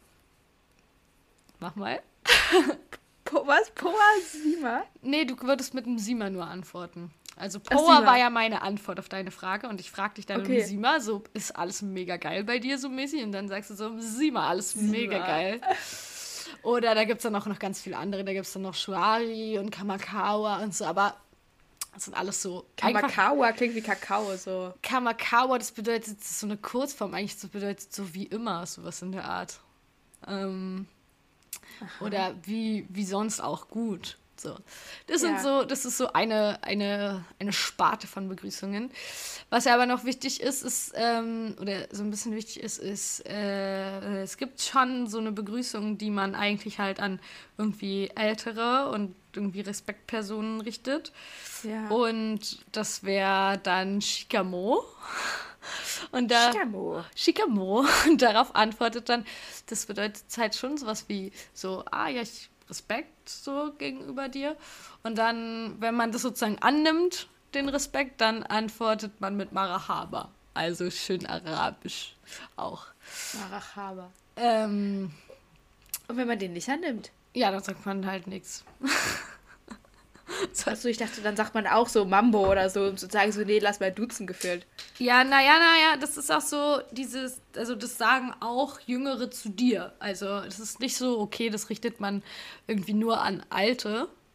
Mach mal. Po, was? Poa, Msima? Nee, du würdest mit Msima nur antworten. Also Poa war ja meine Antwort auf deine Frage und ich frage dich dann okay. Msima, so ist alles mega geil bei dir so mäßig und dann sagst du so Msima, alles Msima. Mega geil. Oder da gibt es dann auch noch ganz viele andere. Da gibt es dann noch Shuari und Kamakawa und so. Aber das sind alles so... Kamakawa klingt wie Kakao. So. Kamakawa, das bedeutet, das ist so eine Kurzform. Eigentlich das bedeutet so wie immer, sowas in der Art. Ähm, oder wie, wie sonst auch gut. So. Das sind ja. so, das ist so eine, eine, eine Sparte von Begrüßungen. Was ja aber noch wichtig ist, ist, ähm, oder so ein bisschen wichtig ist, ist, äh, es gibt schon so eine Begrüßung, die man eigentlich halt an irgendwie ältere und irgendwie Respektpersonen richtet. Ja. Und das wäre dann Shikamo. Und da, Shikamo. Shikamo. Und darauf antwortet dann, das bedeutet halt schon sowas wie so, ah ja, ich Respekt so gegenüber dir. Und dann, wenn man das sozusagen annimmt, den Respekt, dann antwortet man mit Marahaba. Also schön arabisch auch. Marahaba. Ähm, Und wenn man den nicht annimmt? Ja, dann sagt man halt nichts. Achso, ich dachte, dann sagt man auch so Mambo oder so, um zu sagen, so, nee, lass mal duzen gefühlt. Ja, naja, naja, das ist auch so dieses, also das sagen auch Jüngere zu dir. Also es ist nicht so, okay, das richtet man irgendwie nur an Alte,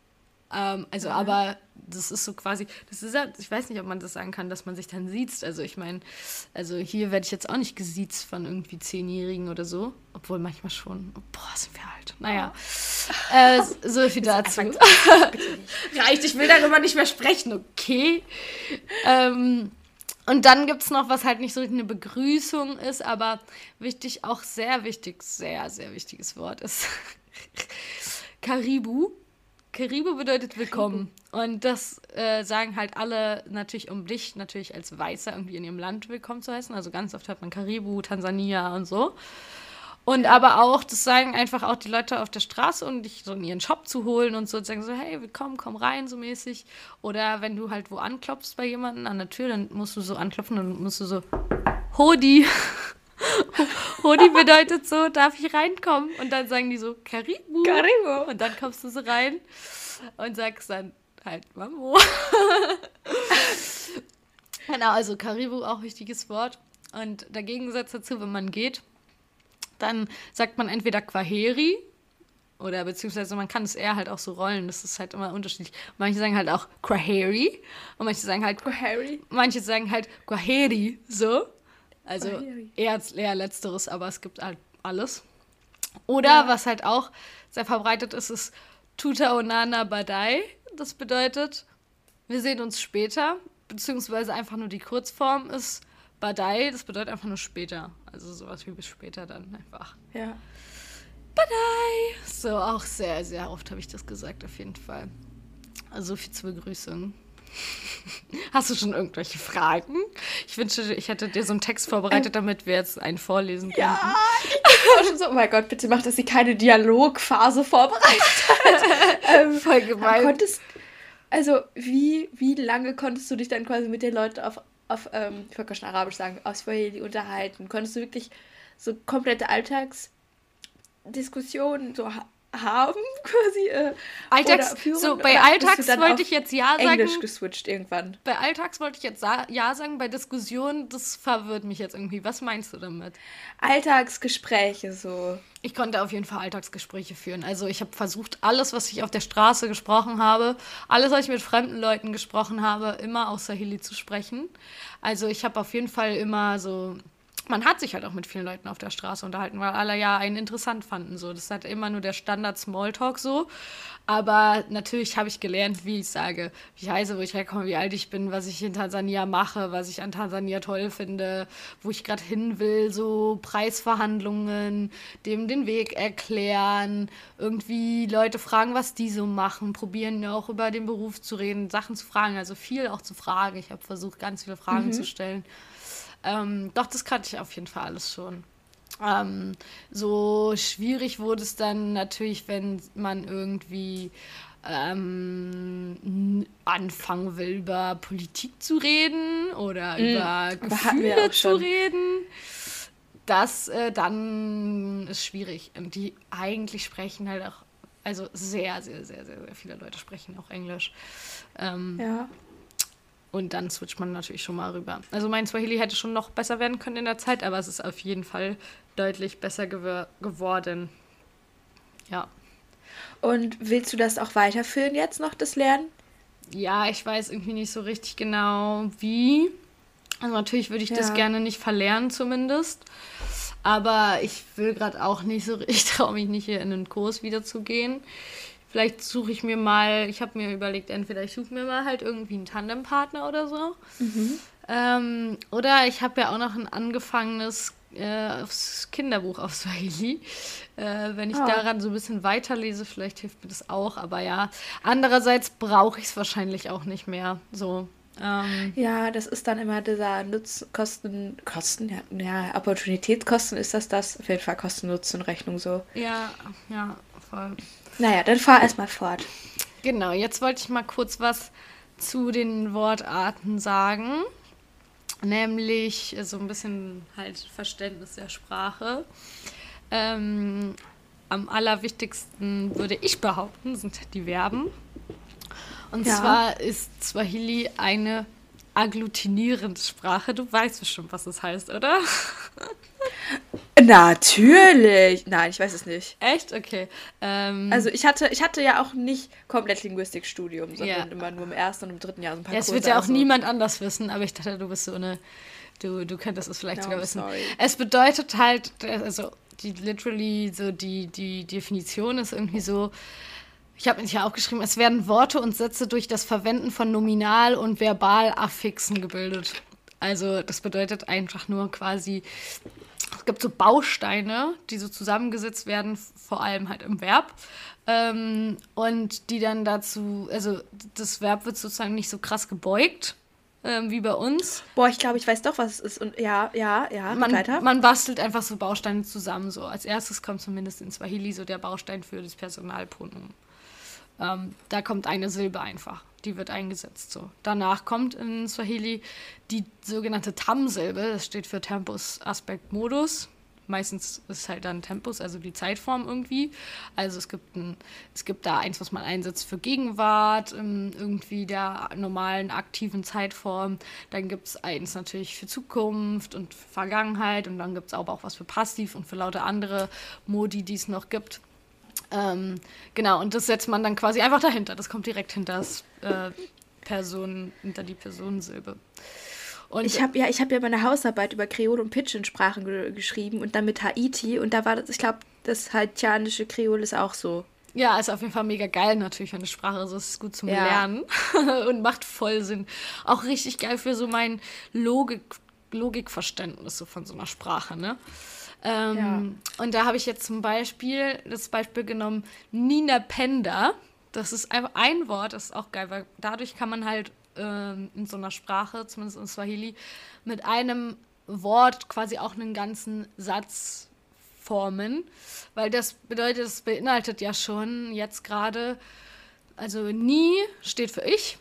Ähm, also, ja. aber das ist so quasi, das ist ja, ich weiß nicht, ob man das sagen kann, dass man sich dann siezt. Also ich meine, also hier werde ich jetzt auch nicht gesiezt von irgendwie Zehnjährigen oder so. Obwohl manchmal schon, boah, sind wir alt. Naja, oh. äh, so viel dazu. Reicht, ich will darüber nicht mehr sprechen, okay. Ähm, und dann gibt es noch, was halt nicht so eine Begrüßung ist, aber wichtig, auch sehr wichtig, sehr, sehr wichtiges Wort ist Karibu. Karibu bedeutet willkommen. Und das äh, sagen halt alle natürlich, um dich natürlich als Weißer irgendwie in ihrem Land willkommen zu heißen. Also ganz oft hört man Karibu, Tansania und so. Und aber auch, das sagen einfach auch die Leute auf der Straße, um dich so in ihren Shop zu holen und so, und sagen so, hey, willkommen, komm rein, so mäßig. Oder wenn du halt wo anklopfst bei jemandem an der Tür, dann musst du so anklopfen und musst du so, Hodi. Hodi bedeutet so, darf ich reinkommen? Und dann sagen die so, Karibu. Karibu. Und dann kommst du so rein und sagst dann halt Mambo. Genau, also Karibu, auch wichtiges Wort. Und der Gegensatz dazu, wenn man geht, dann sagt man entweder Kwaheri oder beziehungsweise man kann es eher halt auch so rollen. Das ist halt immer unterschiedlich. Manche sagen halt auch Kwaheri und manche sagen halt Kwaheri. Manche sagen halt Kwaheri, so. Also eher, eher letzteres, aber es gibt halt alles. Oder ja. was halt auch sehr verbreitet ist, ist Tuta Onana Badai. Das bedeutet, wir sehen uns später, beziehungsweise einfach nur die Kurzform ist Badai, das bedeutet einfach nur später. Also sowas wie bis später dann einfach. Ja. Badai! So, auch sehr, sehr oft habe ich das gesagt, auf jeden Fall. Also viel zur Begrüßung. Hast du schon irgendwelche Fragen? Ich wünschte, ich hätte dir so einen Text vorbereitet, damit wir jetzt einen vorlesen können. Ja, ich bin auch schon so, oh mein Gott, bitte mach, dass sie keine Dialogphase vorbereitet hat. ähm, Voll gemein. Konntest, also, wie, wie lange konntest du dich dann quasi mit den Leuten auf, auf ähm, ich wollte schon Arabisch sagen, auf Swahili unterhalten? Konntest du wirklich so komplette Alltagsdiskussionen so ha- haben, quasi. Äh, Alltags, oder führen, so bei oder Alltags wollte ich jetzt ja sagen. Englisch geswitcht irgendwann. Bei Alltags wollte ich jetzt sa- ja sagen, bei Diskussionen, das verwirrt mich jetzt irgendwie. Was meinst du damit? Alltagsgespräche so. Ich konnte auf jeden Fall Alltagsgespräche führen. Also ich habe versucht, alles, was ich auf der Straße gesprochen habe, alles, was ich mit fremden Leuten gesprochen habe, immer aus Swahili zu sprechen. Also ich habe auf jeden Fall immer so... Man hat sich halt auch mit vielen Leuten auf der Straße unterhalten, weil alle ja einen interessant fanden. So. Das ist halt immer nur der Standard-Smalltalk so. Aber natürlich habe ich gelernt, wie ich sage, wie ich heiße, wo ich herkomme, wie alt ich bin, was ich in Tansania mache, was ich an Tansania toll finde, wo ich gerade hin will, so Preisverhandlungen, dem den Weg erklären, irgendwie Leute fragen, was die so machen, probieren auch über den Beruf zu reden, Sachen zu fragen, also viel auch zu fragen. Ich habe versucht, ganz viele Fragen mhm. zu stellen. Ähm, doch, das kannte ich auf jeden Fall alles schon. Ähm, so schwierig wurde es dann natürlich, wenn man irgendwie ähm, anfangen will, über Politik zu reden oder mm, über Gefühle zu reden. Das äh, dann ist schwierig. Und die eigentlich sprechen halt auch, also sehr, sehr, sehr, sehr, sehr viele Leute sprechen auch Englisch. Ähm, ja. Und dann switcht man natürlich schon mal rüber. Also mein Swahili hätte schon noch besser werden können in der Zeit, aber es ist auf jeden Fall deutlich besser gew- geworden. Ja. Und willst du das auch weiterführen jetzt noch, das Lernen? Ja, ich weiß irgendwie nicht so richtig genau, wie. Also natürlich würde ich ja. das gerne nicht verlernen zumindest. Aber ich will gerade auch nicht so, ich traue mich nicht hier in den Kurs wieder zu gehen. Vielleicht suche ich mir mal, ich habe mir überlegt, entweder ich suche mir mal halt irgendwie einen Tandempartner oder so. Mhm. Ähm, oder ich habe ja auch noch ein angefangenes äh, Kinderbuch auf Swahili. Äh, wenn ich oh. daran so ein bisschen weiterlese, vielleicht hilft mir das auch. Aber ja, andererseits brauche ich es wahrscheinlich auch nicht mehr. So. Ähm, ja, das ist dann immer dieser Nutzkosten, Kosten, ja, ja, Opportunitätskosten ist das das. Auf jeden Fall Kosten-Nutzen-Rechnung so. Ja, ja, voll. Naja, dann fahr erstmal fort. Genau, jetzt wollte ich mal kurz was zu den Wortarten sagen. Nämlich so ein bisschen halt Verständnis der Sprache. Ähm, am allerwichtigsten würde ich behaupten, sind die Verben. Und ja. zwar ist Swahili eine agglutinierende Sprache. Du weißt bestimmt, was das heißt, oder? Natürlich. Nein, ich weiß es nicht. Echt? Okay. Ähm, Also ich hatte, ich hatte ja auch nicht komplett Linguistikstudium, sondern Ja. immer nur im ersten und im dritten Jahr so ein paar ja, es Kurse. wird ja auch also- niemand anders wissen, aber ich dachte, du bist so eine, du, du könntest es vielleicht No, sogar I'm wissen. sorry. Es bedeutet halt, also die literally so die, die Definition ist irgendwie so, ich habe mir hier aufgeschrieben, es werden Worte und Sätze durch das Verwenden von Nominal- und Verbalaffixen gebildet. Also das bedeutet einfach nur quasi, es gibt so Bausteine, die so zusammengesetzt werden, vor allem halt im Verb. Ähm, und die dann dazu, also das Verb wird sozusagen nicht so krass gebeugt, ähm, wie bei uns. Boah, ich glaube, ich weiß doch, was es ist. Und ja, ja, ja, Man, weiter. man bastelt einfach so Bausteine zusammen. So als erstes kommt zumindest in Swahili so der Baustein für das Personalpronomen. Ähm, da kommt eine Silbe einfach. Die wird eingesetzt so. Danach kommt in Swahili die sogenannte Tam-Silbe. Das steht für Tempus, Aspekt, Modus. Meistens ist es halt dann Tempus, also die Zeitform irgendwie. Also es gibt, ein, es gibt da eins, was man einsetzt für Gegenwart, ähm, irgendwie der normalen aktiven Zeitform. Dann gibt es eins natürlich für Zukunft und für Vergangenheit. Und dann gibt es aber auch was für Passiv und für lauter andere Modi, die es noch gibt. Ähm, genau, und das setzt man dann quasi einfach dahinter. Das kommt direkt hinter das äh, Person, hinter die Personensilbe. Und Ich habe ja, ich habe ja meine Hausarbeit über Kreol und Pidgin-Sprachen ge geschrieben und dann mit Haiti und da war das, ich glaube, das haitianische Kreol ist auch so. ja, ist auf jeden Fall mega geil natürlich, wenn eine Sprache so ist, ist gut zum Ja. Lernen und macht voll Sinn. Auch richtig geil für so mein Logik, Logikverständnis so von so einer Sprache, ne? Ähm, Und da habe ich jetzt zum Beispiel das Beispiel genommen, Nina Penda. Das ist einfach ein Wort, das ist auch geil, weil dadurch kann man halt ähm, in so einer Sprache, zumindest in Swahili, mit einem Wort quasi auch einen ganzen Satz formen. Weil das bedeutet, es beinhaltet ja schon jetzt gerade, also nie steht für ich,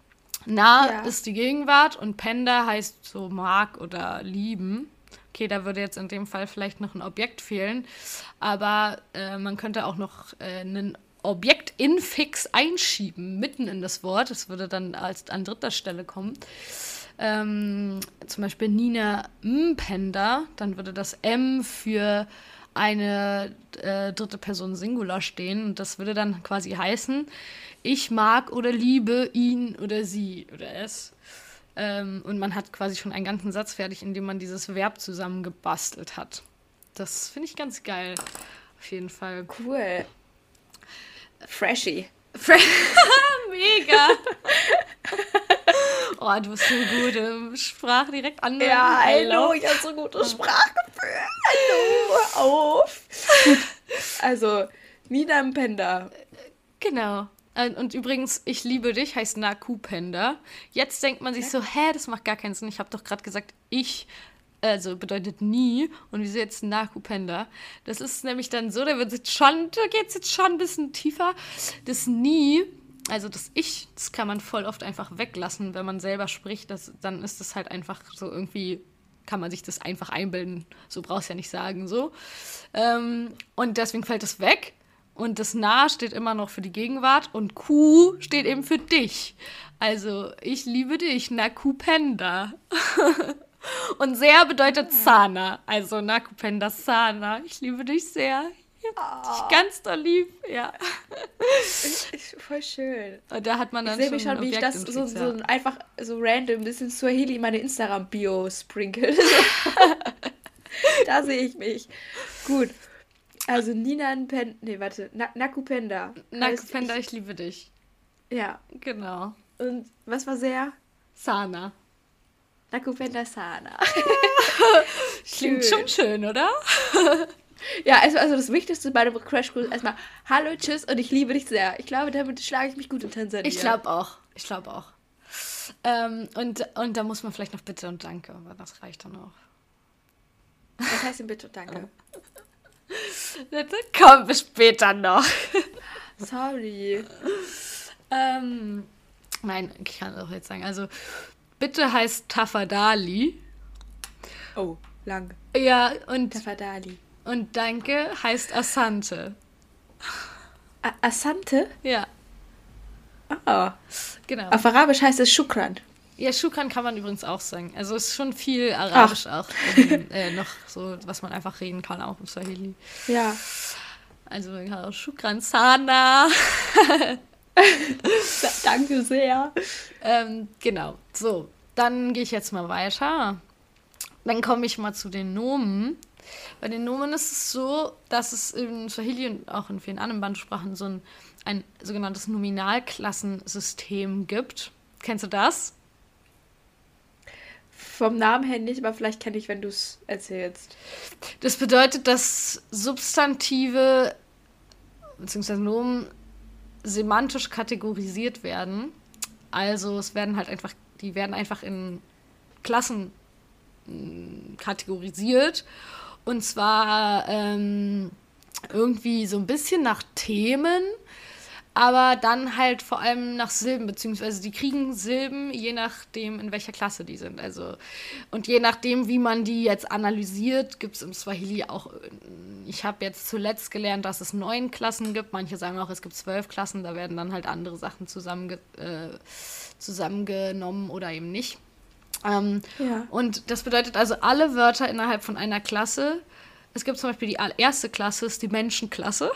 na Ja. ist die Gegenwart und Penda heißt so mag oder lieben. Okay, da würde jetzt in dem Fall vielleicht noch ein Objekt fehlen, aber äh, man könnte auch noch äh, ein Objektinfix einschieben, mitten in das Wort. Das würde dann als an dritter Stelle kommen. Ähm, zum Beispiel Nina Mpenda, dann würde das M für eine äh, dritte Person Singular stehen und das würde dann quasi heißen, ich mag oder liebe ihn oder sie oder es. Ähm, und man hat quasi schon einen ganzen Satz fertig, in dem man dieses Verb zusammengebastelt hat. Das finde ich ganz geil. Auf jeden Fall. Cool. Freshy. Mega! Oh, du bist so gut im Sprach direkt an. Ja, hallo, ich habe so gute Sprachgefühl. Hallo, hör auf. Gut, also, Nina Mpenda. Genau. Äh, Und übrigens, ich liebe dich heißt Nakupenda. Jetzt denkt man sich so, hä, das macht gar keinen Sinn. Ich habe doch gerade gesagt, ich, also bedeutet nie. Und wieso jetzt Nakupenda? Das ist nämlich dann so, da wird jetzt schon, da geht es jetzt schon ein bisschen tiefer. Das nie, also das Ich, das kann man voll oft einfach weglassen, wenn man selber spricht. Das, dann ist das halt einfach so irgendwie, kann man sich das einfach einbilden. So brauchst du ja nicht sagen, so. Ähm, und deswegen fällt das weg. Und das Na steht immer noch für die Gegenwart und Ku steht eben für dich. Also, ich liebe dich, Nakupenda. Und sehr bedeutet Sana. Also, Nakupenda Sana. Ich liebe dich sehr. Ich hab dich ganz doll lieb. Ja. Ist, ist voll schön. Und da hat man Ich dann sehe schon mich schon, wie ich das so, Objektinfix, so einfach so random ein bisschen Swahili in meine Instagram-Bio sprinkle. Da sehe ich mich. Gut. Also Nina Pen... Nee, warte. Na Nakupenda. ja. heißt Nakupenda, ich liebe dich. ich, Ja. Genau. Und was war sehr? Sana. Nakupenda Sana. Klingt Schön. schon schön, oder? Ja, also, also das Wichtigste bei dem Crashkurs erstmal Hallo, tschüss und ich liebe dich sehr. Ich glaube, damit schlage ich mich gut in Tansania. Ich glaube auch. Ich glaube auch. Ähm, und, und da muss man vielleicht noch Bitte und Danke, aber das reicht dann auch. Was heißt denn bitte und danke? Bitte kommen wir später noch. Sorry. ähm, nein, ich kann auch jetzt sagen. Also, Bitte heißt Tafadali. Oh, lang. Ja, und, Tafadali. und Danke heißt Asante. A Asante? Ja, Oh. genau. Auf Arabisch heißt es Shukran. Ja, Shukran kann man übrigens auch sagen. Also es ist schon viel Arabisch Ach. auch. In, äh, noch so, was man einfach reden kann, auch im Swahili. Ja. Also ja, Shukran Sana. Danke sehr. Ähm, genau. So, dann gehe ich jetzt mal weiter. Dann komme ich mal zu den Nomen. Bei den Nomen ist es so, dass es in Swahili und auch in vielen anderen Bantusprachen so ein, ein sogenanntes Nominalklassensystem gibt. Kennst du das? Vom Namen her nicht, aber vielleicht kenne ich, wenn du es erzählst. Das bedeutet, dass Substantive bzw. Nomen semantisch kategorisiert werden. Also es werden halt einfach, die werden einfach in Klassen mh, kategorisiert. Und zwar ähm, irgendwie so ein bisschen nach Themen, aber dann halt vor allem nach Silben, beziehungsweise die kriegen Silben, je nachdem, in welcher Klasse die sind. Also, und je nachdem, wie man die jetzt analysiert, gibt es im Swahili auch, ich habe jetzt zuletzt gelernt, dass es neun Klassen gibt. Manche sagen auch, es gibt zwölf Klassen, da werden dann halt andere Sachen zusammenge, äh, zusammengenommen oder eben nicht. Ähm, ja. Und das bedeutet also, alle Wörter innerhalb von einer Klasse, es gibt zum Beispiel die erste Klasse, ist die Menschenklasse.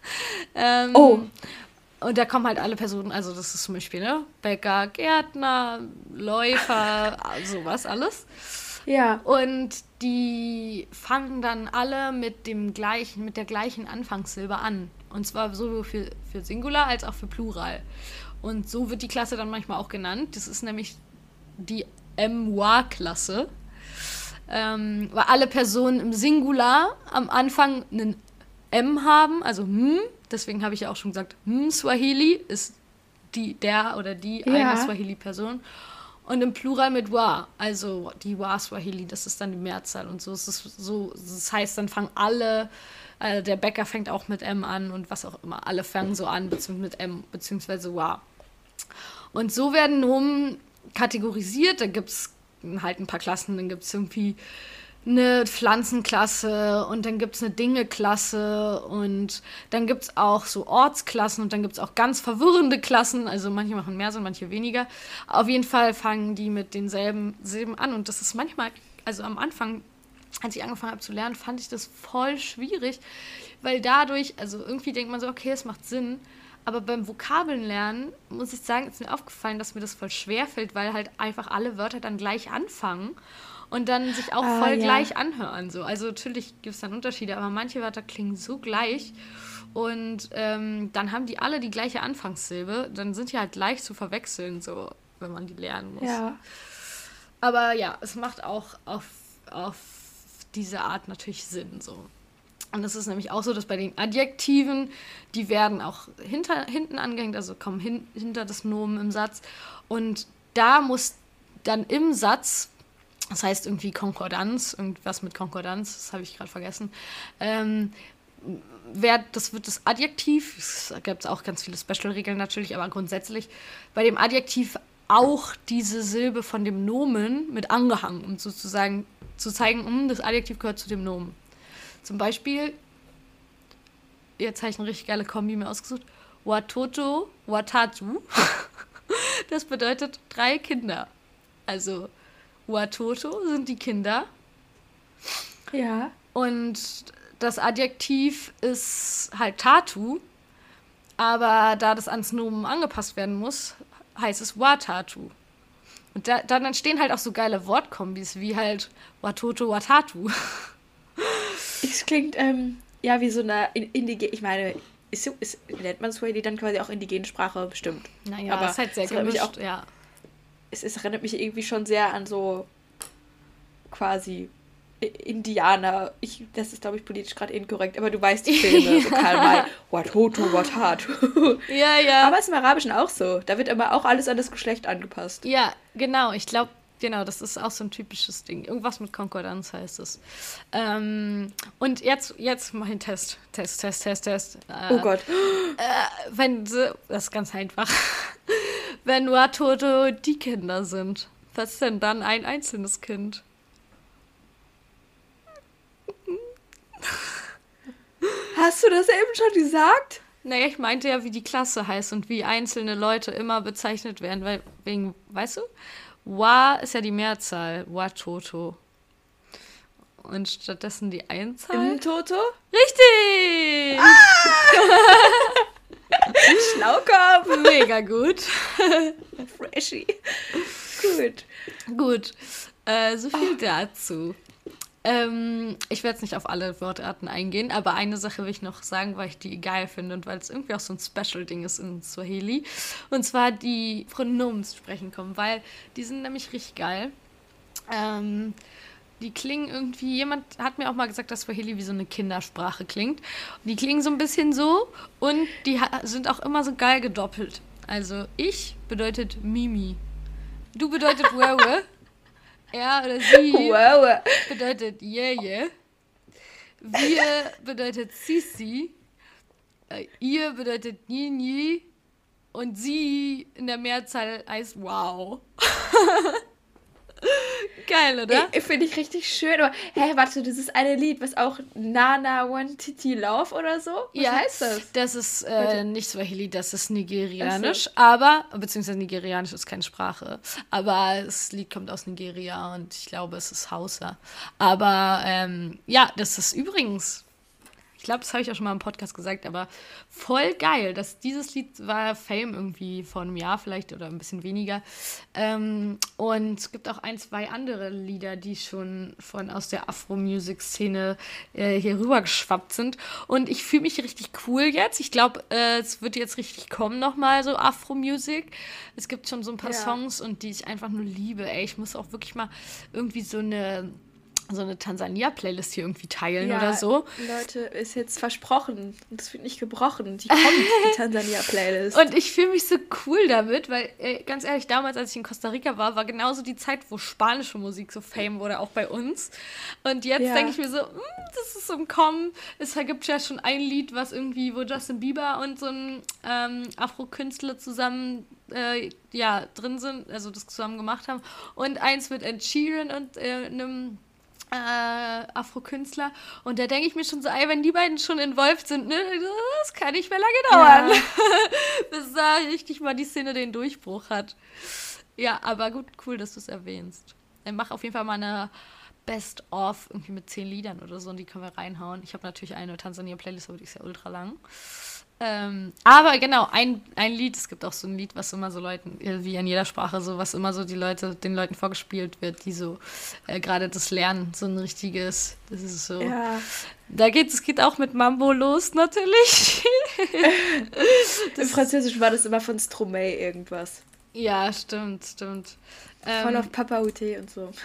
ähm, oh. Und da kommen halt alle Personen, also das ist zum Beispiel, ne, Bäcker, Gärtner, Läufer, sowas alles. Ja. Und die fangen dann alle mit dem gleichen, mit der gleichen Anfangssilbe an. Und zwar sowohl für, für Singular als auch für Plural. Und so wird die Klasse dann manchmal auch genannt. Das ist nämlich die M-Wa-Klasse. Ähm, weil alle Personen im Singular am Anfang einen M haben, also hm. Deswegen habe ich ja auch schon gesagt, hm, Swahili ist die, der oder die ja. eine Swahili-Person. Und im Plural mit Wa, also die Wa-Swahili, das ist dann die Mehrzahl. Und so ist es so, das heißt, dann fangen alle, äh, der Bäcker fängt auch mit M an und was auch immer. Alle fangen so an, beziehungsweise mit M, beziehungsweise Wa. Und so werden Nomen kategorisiert. Da gibt es halt ein paar Klassen, dann gibt es irgendwie eine Pflanzenklasse und dann gibt es eine Dingeklasse und dann gibt es auch so Ortsklassen und dann gibt es auch ganz verwirrende Klassen, also manche machen mehr Sinn, manche weniger. Auf jeden Fall fangen die mit denselben Silben an und das ist manchmal, also am Anfang, als ich angefangen habe zu lernen, fand ich das voll schwierig, weil dadurch, also irgendwie denkt man so, okay, es macht Sinn, aber beim Vokabelnlernen, muss ich sagen, ist mir aufgefallen, dass mir das voll schwer fällt, weil halt einfach alle Wörter dann gleich anfangen. Und dann sich auch ah, voll ja. gleich anhören. So. Also natürlich gibt es dann Unterschiede, aber manche Wörter klingen so gleich. Und ähm, dann haben die alle die gleiche Anfangssilbe. Dann sind die halt leicht zu verwechseln, so, wenn man die lernen muss. Ja. Aber ja, es macht auch auf, auf diese Art natürlich Sinn. So. Und es ist nämlich auch so, dass bei den Adjektiven, die werden auch hinter, hinten angehängt, also kommen hin, hinter das Nomen im Satz. Und da muss dann im Satz, das heißt irgendwie Konkordanz, irgendwas mit Konkordanz, das habe ich gerade vergessen. Ähm, wer, das wird das Adjektiv, es gibt auch ganz viele Special-Regeln natürlich, aber grundsätzlich bei dem Adjektiv auch diese Silbe von dem Nomen mit angehangen, um sozusagen zu zeigen, um, das Adjektiv gehört zu dem Nomen. Zum Beispiel, jetzt habe ich eine richtig geile Kombi mir ausgesucht, Watoto, Watatu. Das bedeutet drei Kinder. Also Watoto sind die Kinder. Ja. Und das Adjektiv ist halt Tatu. Aber da das ans Nomen angepasst werden muss, heißt es Watatu. Und da, dann entstehen halt auch so geile Wortkombis wie halt Watoto, Watatu. Es klingt, ähm, ja, wie so eine indigene, ich meine, ist, ist, nennt man Swahili dann quasi auch indigene Sprache bestimmt. Naja, aber es ist halt sehr gemischt, auch, ja. Es, es erinnert mich irgendwie schon sehr an so quasi Indianer. Ich, das ist, glaube ich, politisch gerade inkorrekt, aber du weißt die Filme, so Karl May, Watoto, Watatu. Ja, ja. Aber es ist im Arabischen auch so. Da wird immer auch alles an das Geschlecht angepasst. Ja, genau. Ich glaube, genau, das ist auch so ein typisches Ding. Irgendwas mit Konkordanz heißt es. Ähm, und jetzt, jetzt mach ich einen Test. Test, Test, Test, Test. Äh, oh Gott. Äh, wenn sie, das ist ganz einfach. Wenn Watoto die Kinder sind, was ist denn dann ein einzelnes Kind? Hast du das eben schon gesagt? Naja, ich meinte ja, wie die Klasse heißt und wie einzelne Leute immer bezeichnet werden, weil wegen, weißt du? Wa ist ja die Mehrzahl. Watoto. Und stattdessen die Einzahl. Im Toto? Richtig! Schlaukopf! Mega gut. Freshy. Gut. Gut. Äh, so viel dazu. Ähm, ich werde jetzt nicht auf alle Wortarten eingehen, aber eine Sache will ich noch sagen, weil ich die geil finde und weil es irgendwie auch so ein Special-Ding ist in Swahili. Und zwar die Pronomen zu sprechen kommen, weil die sind nämlich richtig geil. Ähm, die klingen irgendwie, jemand hat mir auch mal gesagt, dass Swahili wie so eine Kindersprache klingt. Und die klingen so ein bisschen so und die ha- sind auch immer so geil gedoppelt. Also ich bedeutet Mimi. Du bedeutet Wewe. Er oder sie Wow. bedeutet Jeje. Wir bedeutet Sisi. Äh, ihr bedeutet Nini. Und sie in der Mehrzahl heißt Wow. Geil, oder? Ich, Finde ich richtig schön. Aber, hä, warte, das ist ein Lied, was auch Nana One Titi Love oder so? Was ja, heißt das? Das ist äh, Warte. nicht Swahili, das ist nigerianisch. Ach so. Aber, beziehungsweise nigerianisch ist keine Sprache. Aber das Lied kommt aus Nigeria und ich glaube, es ist Hausa. Aber ähm, ja, das ist übrigens, ich glaube, das habe ich auch schon mal im Podcast gesagt, aber voll geil, dass dieses Lied war Fame irgendwie vor einem Jahr vielleicht oder ein bisschen weniger. Ähm, und es gibt auch ein, zwei andere Lieder, die schon von aus der Afro-Music-Szene äh, hier rüber geschwappt sind. Und ich fühle mich richtig cool jetzt. Ich glaube, äh, es wird jetzt richtig kommen nochmal, so Afro-Music. Es gibt schon so ein paar Ja. Songs und die ich einfach nur liebe. Ey, ich muss auch wirklich mal irgendwie so eine so eine Tansania-Playlist hier irgendwie teilen Ja, oder so. Leute, ist jetzt versprochen. Und es wird nicht gebrochen. Die kommt, die Tansania-Playlist. Und ich fühle mich so cool damit, weil, ey, ganz ehrlich, damals, als ich in Costa Rica war, war genauso die Zeit, wo spanische Musik so Fame wurde, auch bei uns. Und jetzt Ja. denke ich mir so, mm, das ist so im Kommen. Es gibt ja schon ein Lied, was irgendwie, wo Justin Bieber und so ein ähm, Afro-Künstler zusammen äh, ja, drin sind, also das zusammen gemacht haben. Und eins mit Ed Sheeran und äh, einem äh, Afro-Künstler. Und da denke ich mir schon so, ey, wenn die beiden schon involviert sind, ne, das kann nicht mehr lange dauern. Ja. Bis da richtig mal die Szene den Durchbruch hat. Ja, aber gut, cool, dass du es erwähnst. Ich mach auf jeden Fall mal eine Best-of irgendwie mit zehn Liedern oder so und die können wir reinhauen. Ich habe natürlich eine Tansania-Playlist, aber die ist ja ultra lang. Ähm, aber genau, ein, ein Lied, es gibt auch so ein Lied, was immer so Leuten, wie in jeder Sprache, so was immer so die Leute, den Leuten vorgespielt wird, die so äh, gerade das lernen, so ein richtiges, das ist so. Ja. Da geht es geht auch mit Mambo los, natürlich. Im Französischen war das immer von Stromae irgendwas. Ja, stimmt, stimmt. Voll Ähm, auf Papa Ute und so.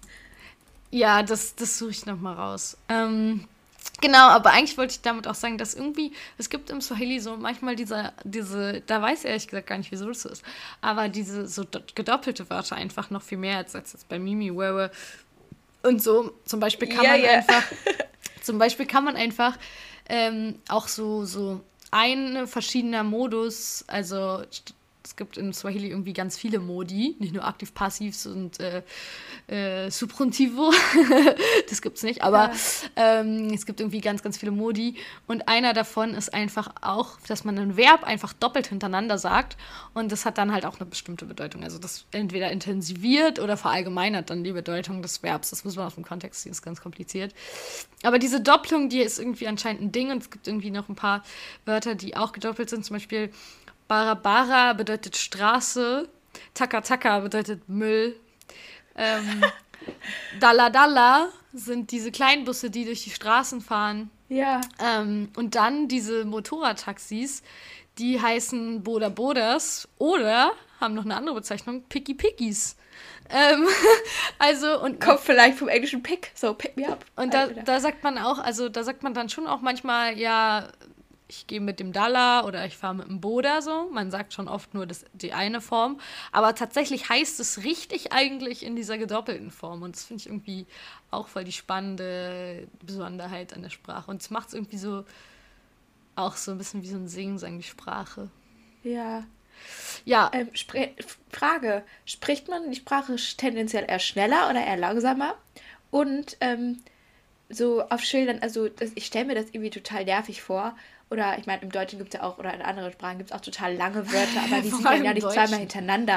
ja, das, das suche ich nochmal raus. Ähm, Genau, aber eigentlich wollte ich damit auch sagen, dass irgendwie, es gibt im Swahili so manchmal diese, diese, da weiß ich ehrlich gesagt gar nicht, wieso das so ist, aber diese so do- gedoppelte Wörter einfach noch viel mehr als, als jetzt bei Mimi, Wewe und so. Zum Beispiel kann Ja, man ja. einfach, zum Beispiel kann man einfach ähm, auch so, so ein verschiedener Modus, also st- es gibt in Swahili irgendwie ganz viele Modi, nicht nur aktiv, passiv und äh, äh, subjuntivo, das gibt's nicht, aber Ja. ähm, es gibt irgendwie ganz, ganz viele Modi und einer davon ist einfach auch, dass man ein Verb einfach doppelt hintereinander sagt und das hat dann halt auch eine bestimmte Bedeutung, also das entweder intensiviert oder verallgemeinert dann die Bedeutung des Verbs, das muss man aus dem Kontext ziehen, ist ganz kompliziert. Aber diese Doppelung, die ist irgendwie anscheinend ein Ding und es gibt irgendwie noch ein paar Wörter, die auch gedoppelt sind, zum Beispiel Barabara bedeutet Straße, Taka Taka bedeutet Müll, ähm, Dalla Dalla sind diese kleinen Busse, die durch die Straßen fahren. Ja. Ähm, und dann diese Motorradtaxis, die heißen Boda Bodas oder haben noch eine andere Bezeichnung, Picky Pickies. Ähm, also und Kommt vielleicht vom englischen Pick. So, pick me up. Und da, Wieder. da sagt man auch, also da sagt man dann schon auch manchmal, ja, ich gehe mit dem Dalla oder ich fahre mit dem Boda so. Man sagt schon oft nur das, die eine Form. Aber tatsächlich heißt es richtig eigentlich in dieser gedoppelten Form. Und das finde ich irgendwie auch voll die spannende Besonderheit an der Sprache. Und es macht es irgendwie so auch so ein bisschen wie so ein Singen, sagen die Sprache. Ja. Ja, Ähm, spre- Frage. Spricht man die Sprache tendenziell eher schneller oder eher langsamer? Und ähm, so auf Schildern, also das, ich stelle mir das irgendwie total nervig vor. Oder ich meine, im Deutschen gibt es ja auch, oder in anderen Sprachen gibt es auch total lange Wörter, aber die Vor sind dann allem ja im nicht Deutschen. zweimal hintereinander.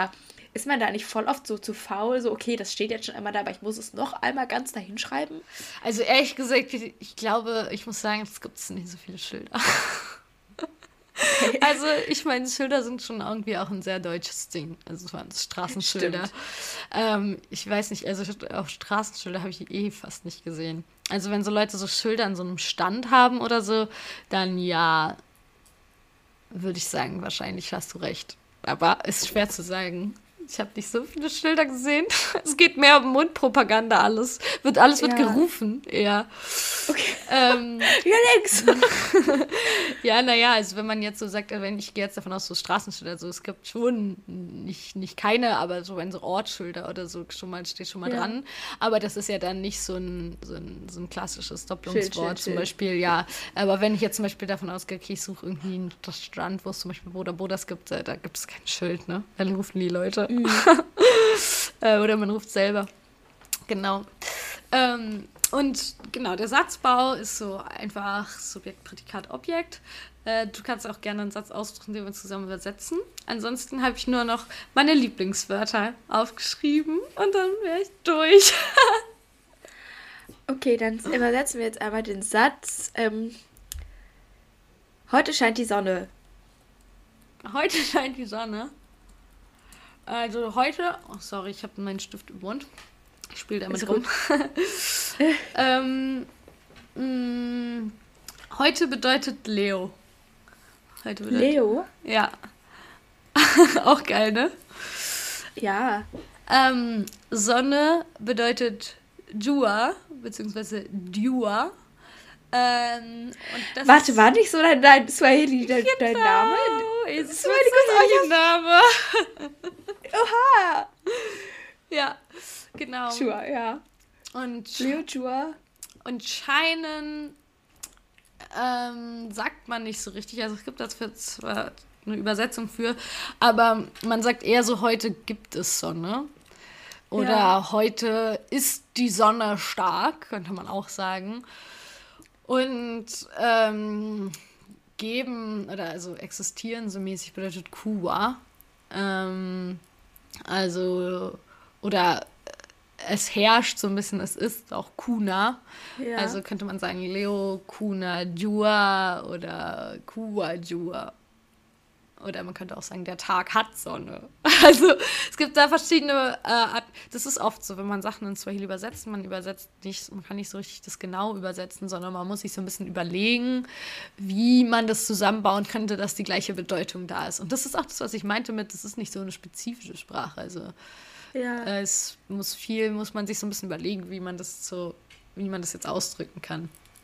ist man da nicht voll oft so zu faul, so okay, das steht jetzt schon einmal da, aber ich muss es noch einmal ganz dahin schreiben? Also ehrlich gesagt, ich glaube, ich muss sagen, es gibt nicht so viele Schilder. Okay. Also ich meine, Schilder sind schon irgendwie auch ein sehr deutsches Ding. Also es waren Straßenschilder. Ähm, ich weiß nicht, also auf Straßenschilder habe ich eh fast nicht gesehen. Also wenn so Leute so Schilder an so einem Stand haben oder so, dann ja, würde ich sagen, wahrscheinlich hast du recht. Aber ist schwer zu sagen. Ich habe nicht so viele Schilder gesehen. Es geht mehr um Mundpropaganda alles. Wird, alles wird Ja. gerufen, eher. Okay. Ähm, Ja, nix. ja, naja, also wenn man jetzt so sagt, wenn ich gehe jetzt davon aus, so Straßenschilder, also es gibt schon nicht, nicht keine, aber so wenn so Ortsschilder oder so schon mal steht schon mal Ja. dran. Aber das ist ja dann nicht so ein, so ein, so ein klassisches Doppelungswort Schild, Schild, zum Schild. Beispiel, ja. Aber wenn ich jetzt zum Beispiel davon ausgehe, okay, ich suche irgendwie einen Strand, wo es zum Beispiel Boda Bodas gibt, äh, da gibt es kein Schild, ne? Dann rufen die Leute. Mhm. äh, oder man ruft selber. Genau. Ähm, und genau, der Satzbau ist so einfach Subjekt, Prädikat, Objekt. Äh, du kannst auch gerne einen Satz ausdrücken, den wir zusammen übersetzen. Ansonsten habe ich nur noch meine Lieblingswörter aufgeschrieben und dann wäre ich durch. Okay, dann übersetzen wir jetzt einmal den Satz. Ähm, heute scheint die Sonne. Heute scheint die Sonne. Also heute, oh sorry, ich habe meinen Stift im Mund. Ich spiele damit Ist rum. ähm, mh, heute bedeutet Leo. Heute bedeutet, Leo? Ja. Auch geil, ne? Ja. Ähm, Sonne bedeutet Jua, beziehungsweise Dua. Ähm, und das Warte, ist- war nicht so dein, dein Swahili, dein, dein Name? Oh, es ist Swahili kurz mein Name. Oha! Ja, genau. Chua, ja. Und, Leo Chua. und scheinen ähm, sagt man nicht so richtig. Also es gibt dafür zwar eine Übersetzung für, aber man sagt eher so, heute gibt es Sonne. Oder Ja. heute ist die Sonne stark, könnte man auch sagen. Und ähm, geben, oder also existieren so mäßig bedeutet Kuwa. Ähm, also, oder es herrscht so ein bisschen, es ist auch Kuna. Ja. Also könnte man sagen Leo Kuna Jua oder Kuwa Jua. Oder man könnte auch sagen, der Tag hat Sonne. Also es gibt da verschiedene äh, Arten. Das ist oft so, wenn man Sachen in Swahili übersetzt, man übersetzt nicht, man kann nicht so richtig das genau übersetzen, sondern man muss sich so ein bisschen überlegen, wie man das zusammenbauen könnte, dass die gleiche Bedeutung da ist. Und das ist auch das, was ich meinte mit, das ist nicht so eine spezifische Sprache. Also ja. äh, es muss viel, muss man sich so ein bisschen überlegen, wie man das so, wie man das jetzt ausdrücken kann.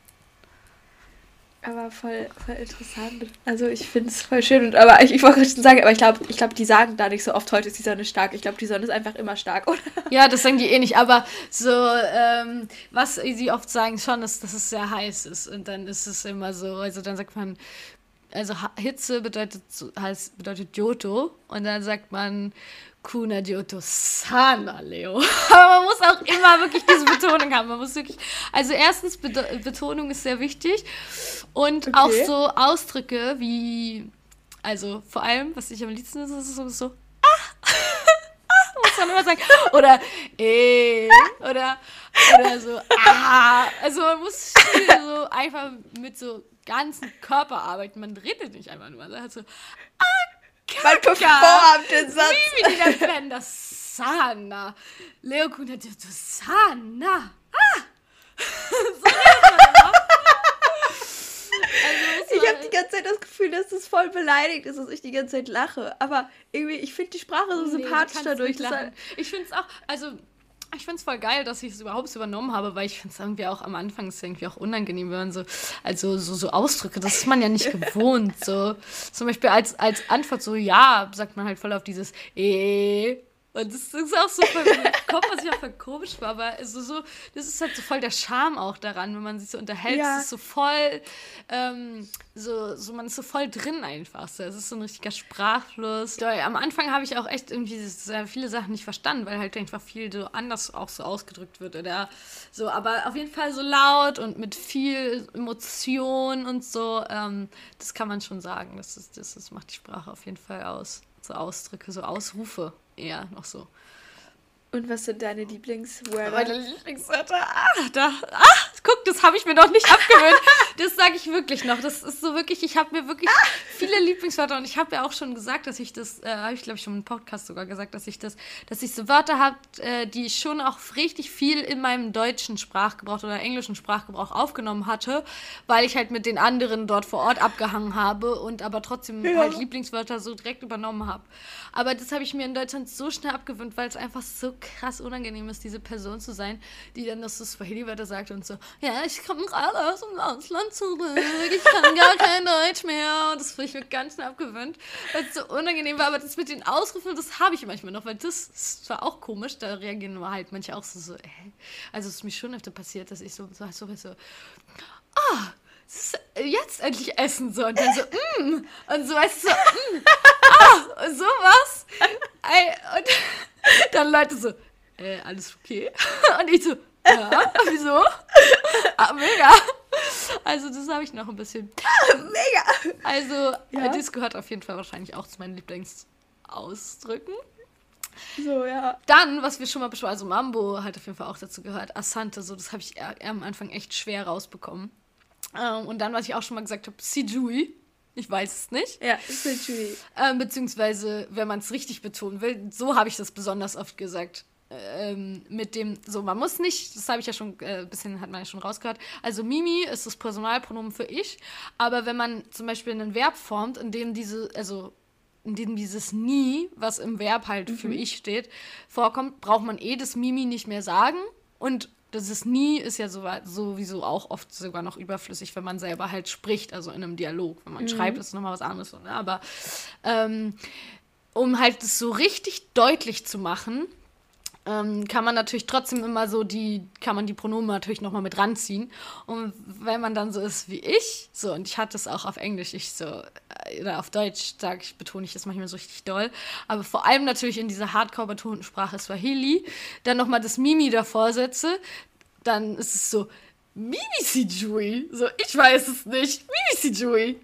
Aber voll, voll interessant. Also ich finde es voll schön. Und, aber ich, ich wollte schon sagen, aber ich glaube, ich glaub, die sagen da nicht so oft, heute ist die Sonne stark. Ich glaube, die Sonne ist einfach immer stark, oder? Ja, das sagen die eh nicht, aber so, ähm, was sie oft sagen schon, ist, dass es sehr heiß ist und dann ist es immer so, also dann sagt man, also Ha- Hitze bedeutet, so- heißt, bedeutet Joto und dann sagt man Kuna Joto Sana, Leo. Aber man muss auch immer wirklich diese Betonung haben, man muss wirklich, also erstens, Bedo- Betonung ist sehr wichtig und Okay. auch so Ausdrücke wie, also vor allem, was ich am liebsten ist, ist so, so muss man immer sagen. Oder eh, oder, oder so, ah. Also man muss viel so einfach mit so ganzen Körper arbeiten. Man redet nicht einfach nur. Man sagt so, Man performt den Satz. wie die dann werden, das Sana. Leo Kuhn hat gesagt, Sana. Ah. So redet man immer. Also muss Ich man- habe die ganze Zeit das Gefühl, dass das voll beleidigt ist, dass ich die ganze Zeit lache. Aber irgendwie, ich finde die Sprache so Nee, du sympathisch kannst dadurch. nicht dass lachen. er- Ich finde es auch, also ich finde es voll geil, dass ich es überhaupt übernommen habe, weil ich finde es irgendwie auch am Anfang ist irgendwie auch unangenehm, wenn man so, also so, so Ausdrücke, das ist man ja nicht gewohnt. So zum Beispiel als, als Antwort so ja, sagt man halt voll auf dieses eh. Und das ist auch so voll, kommt man sich auch voll komisch vor, aber also so, das ist halt so voll der Charme auch daran, wenn man sich so unterhält. Ja. Es ist so voll, ähm, so, so, man ist so voll drin einfach. So. Es ist so ein richtiger Sprachfluss. So, am Anfang habe ich auch echt irgendwie sehr viele Sachen nicht verstanden, weil halt einfach viel so anders auch so ausgedrückt wird oder so. Aber auf jeden Fall so laut und mit viel Emotion und so. Ähm, das kann man schon sagen. Das, ist, das, das macht die Sprache auf jeden Fall aus. So Ausdrücke, so Ausrufe. eher noch so. Und was sind deine Lieblingswörter? Meine Lieblingswörter, ah, da, ah, guck, das habe ich mir noch nicht abgewöhnt. Das sage ich wirklich noch. Das ist so wirklich, ich habe mir wirklich viele Lieblingswörter und ich habe ja auch schon gesagt, dass ich das, äh, habe ich glaube ich schon im Podcast sogar gesagt, dass ich das, dass ich so Wörter habe, äh, die ich schon auch richtig viel in meinem deutschen Sprachgebrauch oder englischen Sprachgebrauch aufgenommen hatte, weil ich halt mit den anderen dort vor Ort abgehangen habe und aber trotzdem ja. halt Lieblingswörter so direkt übernommen habe. Aber das habe ich mir in Deutschland so schnell abgewöhnt, weil es einfach so krass unangenehm ist, diese Person zu sein, die dann das so Swahili-Wörter sagt und so, ja, ich komme gerade aus dem Ausland zurück, ich kann gar kein Deutsch mehr. Und das habe ich mir ganz schnell abgewöhnt, weil es so unangenehm war. Aber das mit den Ausrufen, das habe ich manchmal noch, weil das ist zwar auch komisch, da reagieren nur halt manche auch so, so äh. Also es ist mir schon öfter passiert, dass ich so, so, so, so ah, jetzt endlich essen, so. Und dann so, mm. Und so, weißt du, so, mm. Ah, und sowas. Und dann Leute so, äh, alles okay? Und ich so, ja, wieso? Ah, mega. Also das habe ich noch ein bisschen. Mega. Also ja. das gehört auf jeden Fall wahrscheinlich auch zu meinen Lieblingsausdrücken. So, ja. Dann, was wir schon mal besprochen, also Mambo hat auf jeden Fall auch dazu gehört, Asante, so, das habe ich eher, eher am Anfang echt schwer rausbekommen. Ähm, und dann, was ich auch schon mal gesagt habe, Sijui. Ich weiß es nicht. Ja, Sijui. Ähm, beziehungsweise, wenn man es richtig betonen will, so habe ich das besonders oft gesagt. Ähm, mit dem, so, man muss nicht, das habe ich ja schon, äh, ein bisschen hat man ja schon rausgehört, also Mimi ist das Personalpronomen für ich, aber wenn man zum Beispiel einen Verb formt, in dem diese, also in dem dieses nie, was im Verb halt mhm. für ich steht, vorkommt, braucht man eh das Mimi nicht mehr sagen und das nie ist ja so, sowieso auch oft sogar noch überflüssig, wenn man selber halt spricht, also in einem Dialog. Wenn man mhm. schreibt, ist es nochmal was anderes. Ne? Aber ähm, um halt das so richtig deutlich zu machen, ähm, kann man natürlich trotzdem immer so die, kann man die Pronomen natürlich nochmal mit ranziehen. Und wenn man dann so ist wie ich, so, und ich hatte es auch auf Englisch, ich so, oder auf Deutsch sage ich, betone ich das manchmal so richtig doll, aber vor allem natürlich in dieser hardcore-betonten Sprache Swahili, dann nochmal das Mimi davor setze, dann ist es so, Mimi Sijui, so, ich weiß es nicht, Mimi Sijui.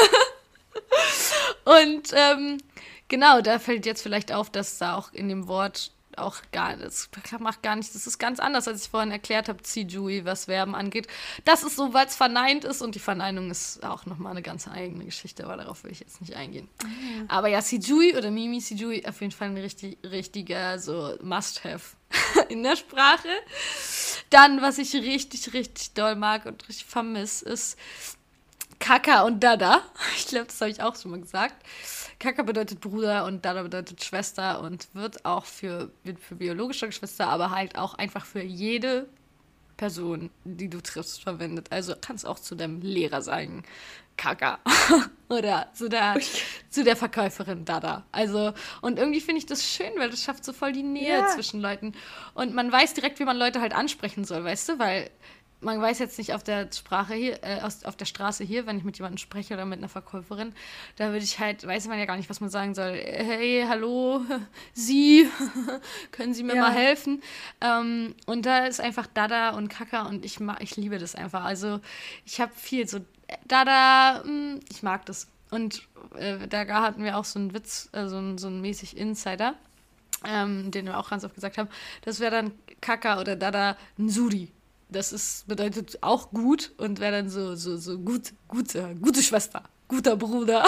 Und ähm, genau, da fällt jetzt vielleicht auf, dass da auch in dem Wort auch gar, das macht gar nicht, das ist ganz anders, als ich vorhin erklärt habe, Sijui, was Verben angeht. Das ist so, weil es verneint ist und die Verneinung ist auch nochmal eine ganz eigene Geschichte, aber darauf will ich jetzt nicht eingehen. Mhm. Aber ja, Sijui oder Mimi Sijui auf jeden Fall ein richtig, richtiger so Must-Have in der Sprache. Dann, was ich richtig, richtig doll mag und richtig vermisse, ist Kaka und Dada. Ich glaube, das habe ich auch schon mal gesagt. Kaka bedeutet Bruder und Dada bedeutet Schwester und wird auch für, wird für biologische Geschwister, aber halt auch einfach für jede Person, die du triffst, verwendet. Also kannst auch zu deinem Lehrer sagen, Kaka. Oder zu der, zu der Verkäuferin Dada. Also, und irgendwie finde ich das schön, weil das schafft so voll die Nähe ja. zwischen Leuten. Und man weiß direkt, wie man Leute halt ansprechen soll, weißt du? Weil man weiß jetzt nicht auf der Sprache hier, äh, auf der Straße hier, wenn ich mit jemandem spreche oder mit einer Verkäuferin, da würde ich halt, weiß man ja gar nicht, was man sagen soll. Hey, hallo, Sie, können Sie mir ja. mal helfen? Ähm, und da ist einfach Dada und Kaka und ich mag, ich liebe das einfach. Also ich habe viel so Dada, mh, ich mag das. Und äh, da hatten wir auch so einen Witz, äh, so, einen, so einen mäßig Insider, ähm, den wir auch ganz oft gesagt haben. Das wäre dann Kaka oder Dada Nsuri. Das ist, bedeutet auch gut und wäre dann so, so, so gut, gute, gute Schwester, guter Bruder.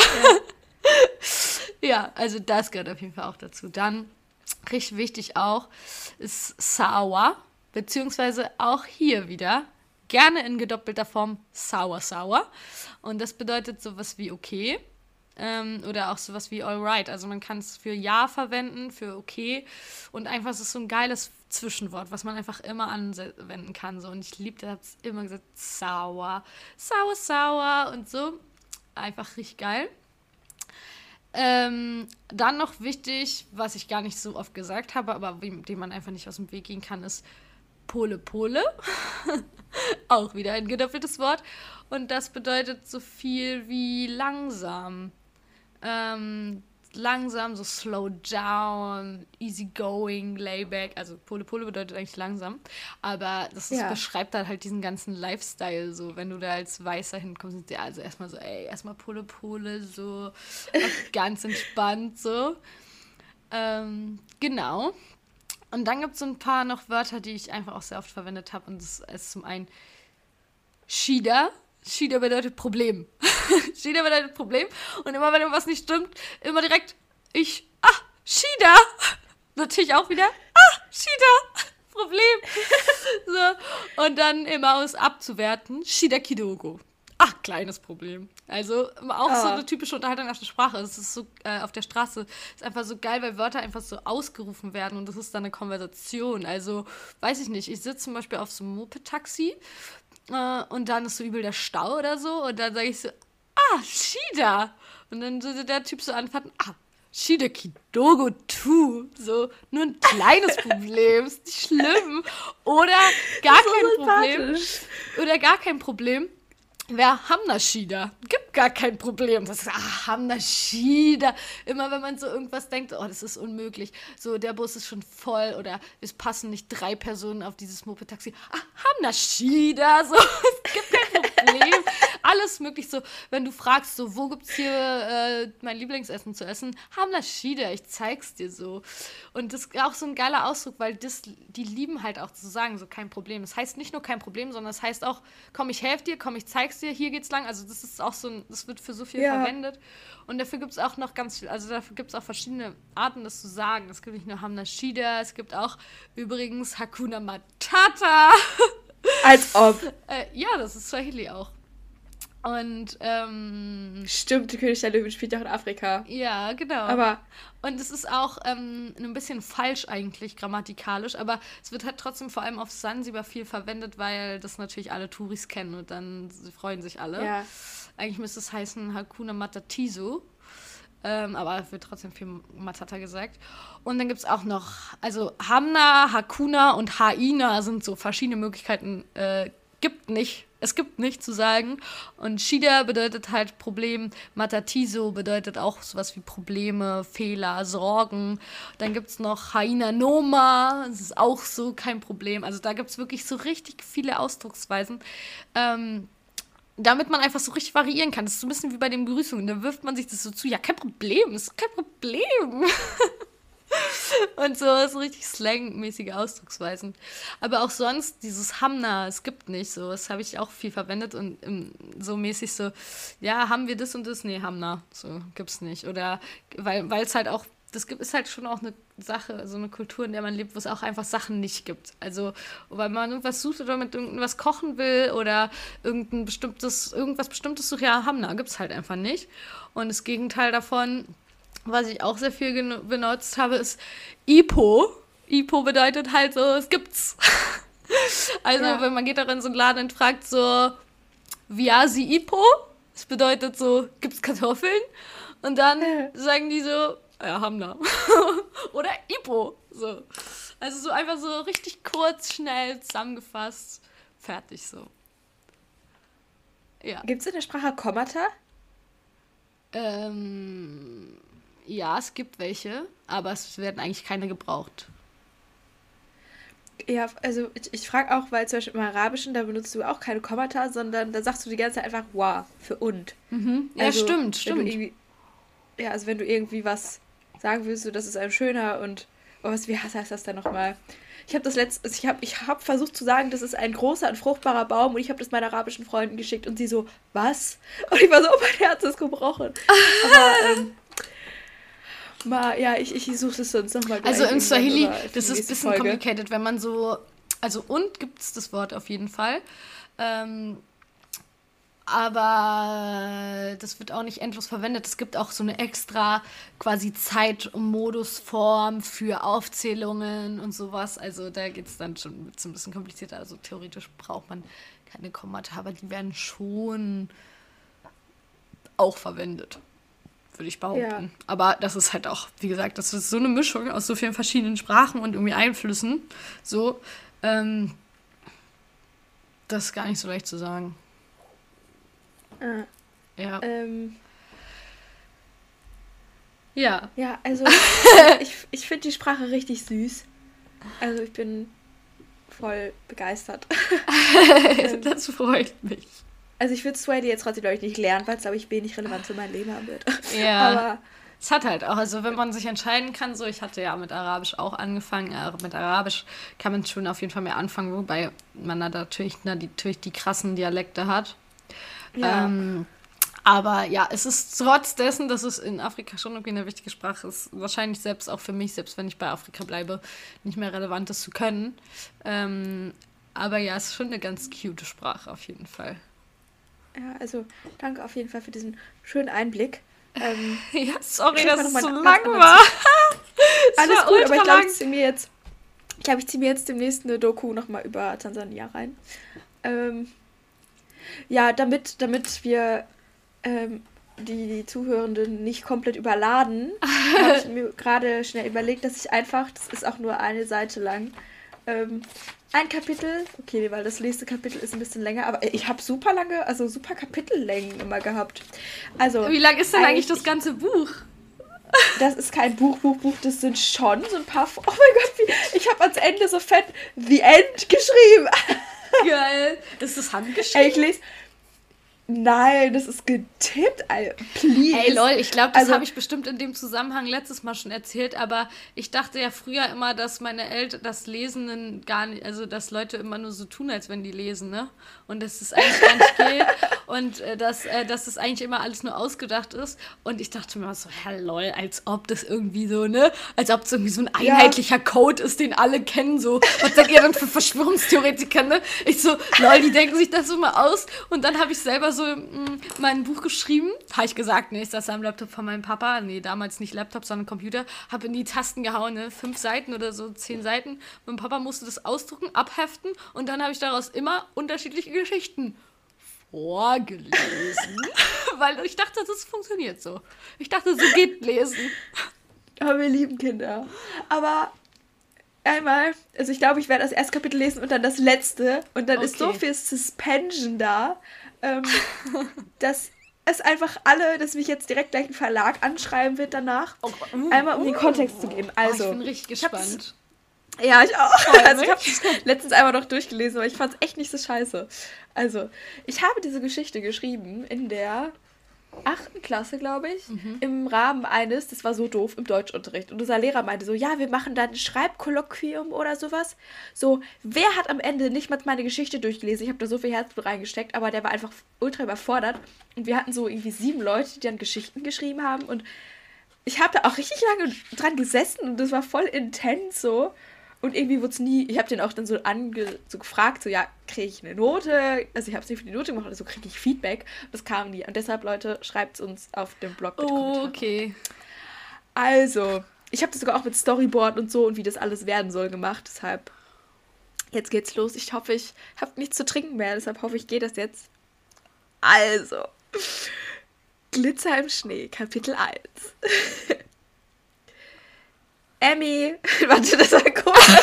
Ja. Ja, also das gehört auf jeden Fall auch dazu. Dann, richtig wichtig auch, ist Sawa, beziehungsweise auch hier wieder, gerne in gedoppelter Form Sawa Sawa. Und das bedeutet sowas wie okay. Ähm, oder auch sowas wie alright. Also man kann es für ja verwenden, für okay. Und einfach, es ist so ein geiles Zwischenwort, was man einfach immer anwenden kann. So. Und ich liebe, da hat es immer gesagt, sauer, sauer, sauer und so. Einfach richtig geil. Ähm, dann noch wichtig, was ich gar nicht so oft gesagt habe, aber dem man einfach nicht aus dem Weg gehen kann, ist Pole Pole. Auch wieder ein gedoppeltes Wort. Und das bedeutet so viel wie langsam. Ähm, langsam, so slow down, easy going, layback. Also Pole Pole bedeutet eigentlich langsam. Aber das ist, ja. beschreibt dann halt diesen ganzen Lifestyle. So, wenn du da als Weißer hinkommst, sind ja also erstmal so, ey, erstmal Pole Pole, so ganz entspannt, so. Ähm, genau. Und dann gibt es so ein paar noch Wörter, die ich einfach auch sehr oft verwendet habe. Und das ist zum einen Shida. Shida bedeutet Problem. Shida bedeutet Problem. Und immer wenn irgendwas nicht stimmt, immer direkt ich, ah, Shida. Natürlich auch wieder, ah, Shida. Problem. So. Und dann immer aus abzuwerten, Shida Kidogo. Ach, kleines Problem. Also auch oh. so eine typische Unterhaltung auf der Sprache. Es ist so, äh, auf der Straße ist einfach so geil, weil Wörter einfach so ausgerufen werden und das ist dann eine Konversation. Also, weiß ich nicht, ich sitze zum Beispiel auf so einem Moped-Taxi äh, und dann ist so übel der Stau oder so und dann sage ich so, ah, Shida. Und dann so der Typ so anfangen, ah, Shida Kidogo tu. So, nur ein kleines Problem, ist nicht schlimm. Oder gar kein Problem. Oder gar kein Problem. Wer Hamna Shida? Gibt gar kein Problem. Das ist, ah, Hamna Shida. Immer wenn man so irgendwas denkt, oh, das ist unmöglich. So, der Bus ist schon voll oder es passen nicht drei Personen auf dieses Moped-Taxi. Ah, Hamna Shida. So, es gibt kein Problem. Alles möglich. So, wenn du fragst, so, wo gibt's hier äh, mein Lieblingsessen zu essen? Hamna Shida, ich zeig's dir so. Und das ist auch so ein geiler Ausdruck, weil das, die lieben halt auch zu sagen, so kein Problem. Das heißt nicht nur kein Problem, sondern es das heißt auch, komm, ich helfe dir, komm, ich zeig's dir, hier geht's lang. Also das ist auch so ein, das wird für so viel ja. verwendet. Und dafür gibt es auch noch ganz viel, also dafür gibt es auch verschiedene Arten, das zu sagen. Es gibt nicht nur Hamna Shida, es gibt auch übrigens Hakuna Matata. Als ob. äh, ja, das ist Swahili auch. Und, ähm... Stimmt, die König der Löwen spielt ja auch in Afrika. Ja, genau. Aber... Und es ist auch ähm, ein bisschen falsch eigentlich, grammatikalisch, aber es wird halt trotzdem vor allem auf Sansibar viel verwendet, weil das natürlich alle Touris kennen und dann freuen sich alle. Ja. Eigentlich müsste es heißen Hakuna Matatizo, ähm, aber es wird trotzdem viel Matata gesagt. Und dann gibt es auch noch, also Hamna, Hakuna und Haina sind so verschiedene Möglichkeiten, äh, gibt nicht. Es gibt nicht zu sagen. Und Shida bedeutet halt Problem. Matatizo bedeutet auch sowas wie Probleme, Fehler, Sorgen. Dann gibt es noch Haina Noma. Das ist auch so kein Problem. Also da gibt es wirklich so richtig viele Ausdrucksweisen. Ähm, damit man einfach so richtig variieren kann. Das ist so ein bisschen wie bei den Begrüßungen. Da wirft man sich das so zu. Ja, kein Problem. Das ist kein Problem. Und so, so richtig slangmäßige Ausdrucksweisen. Aber auch sonst, dieses Hamna, es gibt nicht so. Das habe ich auch viel verwendet und um, so mäßig so, ja, haben wir das und das? Nee, Hamna. So, gibt's nicht. Oder, weil es halt auch, das gibt, ist halt schon auch eine Sache, so eine Kultur, in der man lebt, wo es auch einfach Sachen nicht gibt. Also, weil man irgendwas sucht oder mit irgendwas kochen will oder irgendein bestimmtes, irgendwas Bestimmtes sucht, ja, Hamna gibt's halt einfach nicht. Und das Gegenteil davon, was ich auch sehr viel gen- benutzt habe, ist Ipo. Ipo bedeutet halt so, es gibt's. Also, ja. Wenn man geht da in so einen Laden und fragt so, Viasi Ipo? Das bedeutet so, gibt's Kartoffeln? Und dann ja. sagen die so, ja, Hamna. Oder Ipo. So. Also so einfach so richtig kurz, schnell zusammengefasst. Fertig so. Ja. Gibt's in der Sprache Kommata? Ähm... Ja, es gibt welche, aber es werden eigentlich keine gebraucht. Ja, also ich, ich frage auch, weil zum Beispiel im Arabischen, da benutzt du auch keine Kommata, sondern da sagst du die ganze Zeit einfach wa für und. Mhm. Ja, also, stimmt, stimmt. Ja, also wenn du irgendwie was sagen willst, so, das ist ein schöner und, oh, was, wie heißt das denn nochmal? Ich habe das letzte, ich habe ich hab versucht zu sagen, das ist ein großer und fruchtbarer Baum und ich habe das meinen arabischen Freunden geschickt und sie so, was? Und ich war so, oh, mein Herz ist gebrochen. Aber, ähm, mal, ja, ich, ich suche das sonst nochmal gleich. Also in Swahili, das ist ein bisschen Folge. complicated, wenn man so, also und gibt es das Wort auf jeden Fall, ähm, aber das wird auch nicht endlos verwendet. Es gibt auch so eine extra quasi Zeit- und Modusform für Aufzählungen und sowas. Also da geht es dann schon ein bisschen komplizierter. Also theoretisch braucht man keine Kommata, aber die werden schon auch verwendet, würde ich behaupten. Ja. Aber das ist halt auch, wie gesagt, das ist so eine Mischung aus so vielen verschiedenen Sprachen und irgendwie Einflüssen. So, ähm, das ist gar nicht so leicht zu sagen. Ah. Ja. Ähm. Ja. Ja, also ich, ich finde die Sprache richtig süß. Also ich bin voll begeistert. Das freut mich. Also ich würde Swahili jetzt trotzdem, glaube ich, nicht lernen, weil es, glaube ich, wenig relevant für mein Leben haben wird. Ja. Aber Es hat halt auch, also wenn man sich entscheiden kann, so, ich hatte ja mit Arabisch auch angefangen, äh, mit Arabisch kann man schon auf jeden Fall mehr anfangen, wobei man da natürlich, na, die, natürlich die krassen Dialekte hat. Ja. Ähm, aber ja, es ist trotz dessen, dass es in Afrika schon irgendwie eine wichtige Sprache ist, wahrscheinlich selbst auch für mich, selbst wenn ich bei Afrika bleibe, nicht mehr relevant, das zu können. Ähm, aber ja, es ist schon eine ganz cute Sprache auf jeden Fall. Ja, also danke auf jeden Fall für diesen schönen Einblick. Ähm, Ja, sorry, ich muss dass mal es noch so mal einen lang ganz anderen war. Es Alles war gut, aber ultra ich glaube, lang. ich ziehe mir jetzt, ich glaube, ich ziehe mir jetzt demnächst eine Doku nochmal über Tansania rein. Ähm, ja, damit, damit wir ähm, die, die Zuhörenden nicht komplett überladen, habe ich mir gerade schnell überlegt, dass ich einfach, das ist auch nur eine Seite lang, ähm, ein Kapitel, okay, weil das nächste Kapitel ist ein bisschen länger, aber ich habe super lange, also super Kapitellängen immer gehabt. Also, Wie lang ist denn eigentlich das eigentlich, ganze Buch? das ist kein Buch, Buch, Buch, das sind schon so ein paar, oh mein Gott, wie, ich habe ans Ende so fett The End geschrieben. Geil. Ist das Ey, ich handgeschrieben? lese, nein, das ist getippt, Alter, please. Ey, lol, ich glaube, das Also, habe ich bestimmt in dem Zusammenhang letztes Mal schon erzählt, aber ich dachte ja früher immer, dass meine Eltern das Lesenden gar nicht, also dass Leute immer nur so tun, als wenn die lesen, ne? Und dass es eigentlich gar nicht geht und äh, dass, äh, dass das eigentlich immer alles nur ausgedacht ist. Und ich dachte mir so, hä, lol, als ob das irgendwie so, ne? Als ob es irgendwie so ein ja, einheitlicher Code ist, den alle kennen, so. Was seid ihr denn für Verschwörungstheoretiker, ne? Ich so, lol, die denken sich das immer aus. Und dann habe ich selber so mh, mein Buch geschrieben. Habe ich gesagt, ne, ich saß am Laptop von meinem Papa. Nee, damals nicht Laptop, sondern Computer. Habe in die Tasten gehauen, ne? Fünf Seiten oder so, zehn Seiten. Mein Papa musste das ausdrucken, abheften. Und dann habe ich daraus immer unterschiedliche Geschichten vorgelesen. Weil ich dachte, das funktioniert so. Ich dachte, so geht Lesen. aber wir lieben Kinder. Aber einmal, also ich glaube, ich werde das erste Kapitel lesen und dann das letzte. Und dann ist so Okay. viel Suspension da, ähm, dass es einfach alle, dass mich jetzt direkt gleich ein Verlag anschreiben wird danach. Oh, uh, Einmal um den uh. Kontext zu geben. Oh, ich Also, bin richtig ich habe das, gespannt. ja, ich auch. Freue Also ich habe mich. es letztens einmal noch durchgelesen, aber ich fand es echt nicht so scheiße. Also, ich habe diese Geschichte geschrieben in der achten Klasse, glaube ich, Mhm. im Rahmen eines, das war so doof, im Deutschunterricht. Und unser Lehrer meinte so, ja, wir machen dann ein Schreibkolloquium oder sowas. So, wer hat am Ende nicht mal meine Geschichte durchgelesen? Ich habe da so viel Herzblut reingesteckt, aber der war einfach ultra überfordert. Und wir hatten so irgendwie sieben Leute, die dann Geschichten geschrieben haben. Und ich habe da auch richtig lange dran gesessen und das war voll intens so. Und irgendwie wurde es nie, ich habe den auch dann so, ange, so gefragt, so, ja, kriege ich eine Note? Also ich habe es nicht für die Note gemacht, also kriege ich Feedback. Das kam nie. Und deshalb, Leute, schreibt es uns auf dem Blog mit Oh, Kommentaren. okay. Also, ich habe das sogar auch mit Storyboard und so und wie das alles werden soll gemacht. Deshalb, jetzt geht's los. Ich hoffe, ich habe nichts zu trinken mehr. Deshalb hoffe ich, geht das jetzt. Also, Glitzer im Schnee, Kapitel eins. Emmy, warte, das war komisch.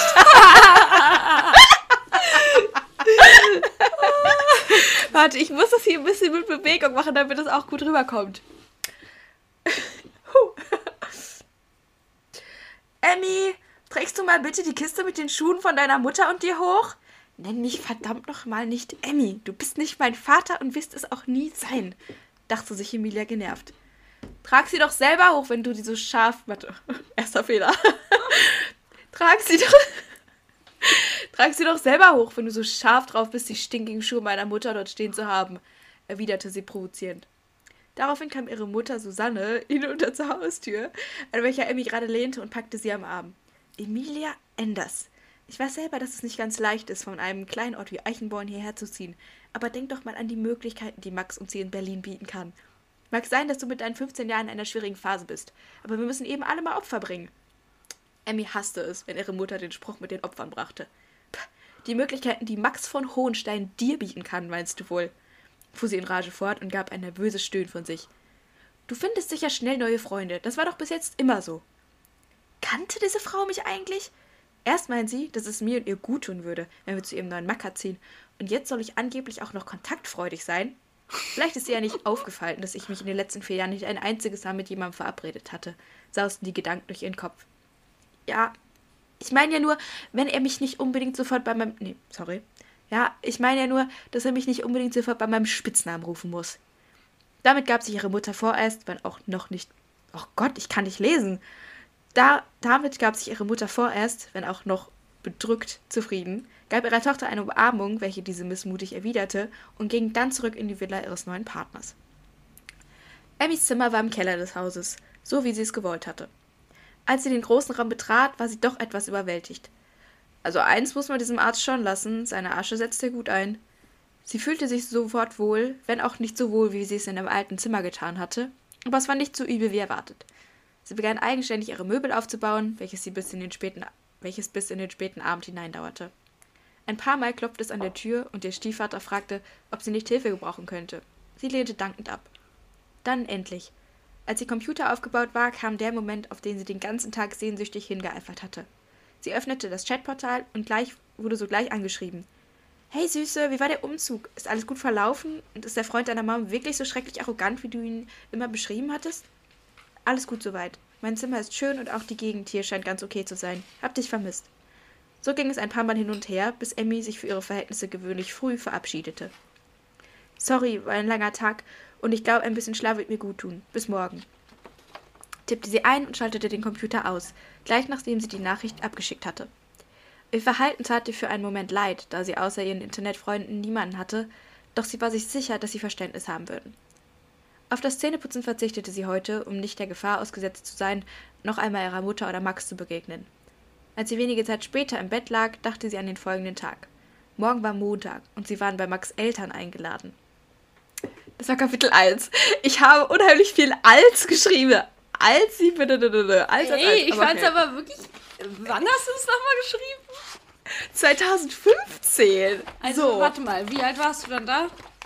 Warte, ich muss das hier ein bisschen mit Bewegung machen, damit das auch gut rüberkommt. Huh. Emmy, trägst du mal bitte die Kiste mit den Schuhen von deiner Mutter und dir hoch? Nenn mich verdammt nochmal nicht Emmy. Du bist nicht mein Vater und wirst es auch nie sein, dachte sich Emilia genervt. Trag sie doch selber hoch, wenn du die so scharf... Warte, erster Fehler. Trag sie doch... Trag sie doch selber hoch, wenn du so scharf drauf bist, die stinkigen Schuhe meiner Mutter dort stehen zu haben, erwiderte sie provozierend. Daraufhin kam ihre Mutter Susanne hinunter zur Haustür, an welcher Emmy gerade lehnte und packte sie am Arm. Emilia Enders. Ich weiß selber, dass es nicht ganz leicht ist, von einem kleinen Ort wie Eichenborn hierher zu ziehen, aber denk doch mal an die Möglichkeiten, die Max uns hier in Berlin bieten kann. Mag sein, dass du mit deinen fünfzehn Jahren in einer schwierigen Phase bist, aber wir müssen eben alle mal Opfer bringen. Emmy hasste es, wenn ihre Mutter den Spruch mit den Opfern brachte. Pah, die Möglichkeiten, die Max von Hohenstein dir bieten kann, meinst du wohl? Fuhr sie in Rage fort und gab ein nervöses Stöhnen von sich. Du findest sicher schnell neue Freunde, das war doch bis jetzt immer so. Kannte diese Frau mich eigentlich? Erst meint sie, dass es mir und ihr gut tun würde, wenn wir zu ihrem neuen Macker ziehen. Und jetzt soll ich angeblich auch noch kontaktfreudig sein? Vielleicht ist ihr ja nicht aufgefallen, dass ich mich in den letzten vier Jahren nicht ein einziges Mal mit jemandem verabredet hatte, sausten die Gedanken durch ihren Kopf. Ja, ich meine ja nur, wenn er mich nicht unbedingt sofort bei meinem... Nee, sorry. Ja, ich meine ja nur, dass er mich nicht unbedingt sofort bei meinem Spitznamen rufen muss. Damit gab sich ihre Mutter vorerst, wenn auch noch nicht Oh Gott, ich kann nicht lesen. Da, damit gab sich ihre Mutter vorerst, wenn auch noch bedrückt, zufrieden, gab ihrer Tochter eine Umarmung, welche diese missmutig erwiderte, und ging dann zurück in die Villa ihres neuen Partners. Emmys Zimmer war im Keller des Hauses, so wie sie es gewollt hatte. Als sie den großen Raum betrat, war sie doch etwas überwältigt. Also eins muss man diesem Arzt schon lassen, seine Asche setzte gut ein. Sie fühlte sich sofort wohl, wenn auch nicht so wohl, wie sie es in dem alten Zimmer getan hatte, aber es war nicht so übel wie erwartet. Sie begann eigenständig ihre Möbel aufzubauen, welches, sie bis in den späten, welches bis in den späten Abend hineindauerte. Ein paar Mal klopfte es an der Tür und ihr Stiefvater fragte, ob sie nicht Hilfe gebrauchen könnte. Sie lehnte dankend ab. Dann endlich. Als ihr Computer aufgebaut war, kam der Moment, auf den sie den ganzen Tag sehnsüchtig hingeeifert hatte. Sie öffnete das Chatportal und gleich wurde sogleich angeschrieben. »Hey Süße, wie war der Umzug? Ist alles gut verlaufen? Und ist der Freund deiner Mom wirklich so schrecklich arrogant, wie du ihn immer beschrieben hattest?« »Alles gut soweit. Mein Zimmer ist schön und auch die Gegend hier scheint ganz okay zu sein. Hab dich vermisst.« So ging es ein paar Mal hin und her, bis Emmy sich für ihre Verhältnisse gewöhnlich früh verabschiedete. »Sorry, war ein langer Tag und ich glaube, ein bisschen Schlaf wird mir gut tun. Bis morgen«, tippte sie ein und schaltete den Computer aus, gleich nachdem sie die Nachricht abgeschickt hatte. Ihr Verhalten tat ihr für einen Moment leid, da sie außer ihren Internetfreunden niemanden hatte, doch sie war sich sicher, dass sie Verständnis haben würden. Auf das Zähneputzen verzichtete sie heute, um nicht der Gefahr ausgesetzt zu sein, noch einmal ihrer Mutter oder Max zu begegnen. Als sie wenige Zeit später im Bett lag, dachte sie an den folgenden Tag. Morgen war Montag und sie waren bei Max' Eltern eingeladen. Das war Kapitel eins. Ich habe unheimlich viel als geschrieben. Als sie bitte, bitte, als, als, Ey, ich fand's aber wirklich. Wann hast du es nochmal geschrieben? zwanzig fünfzehn. Also, so. Warte mal, wie alt warst du dann da?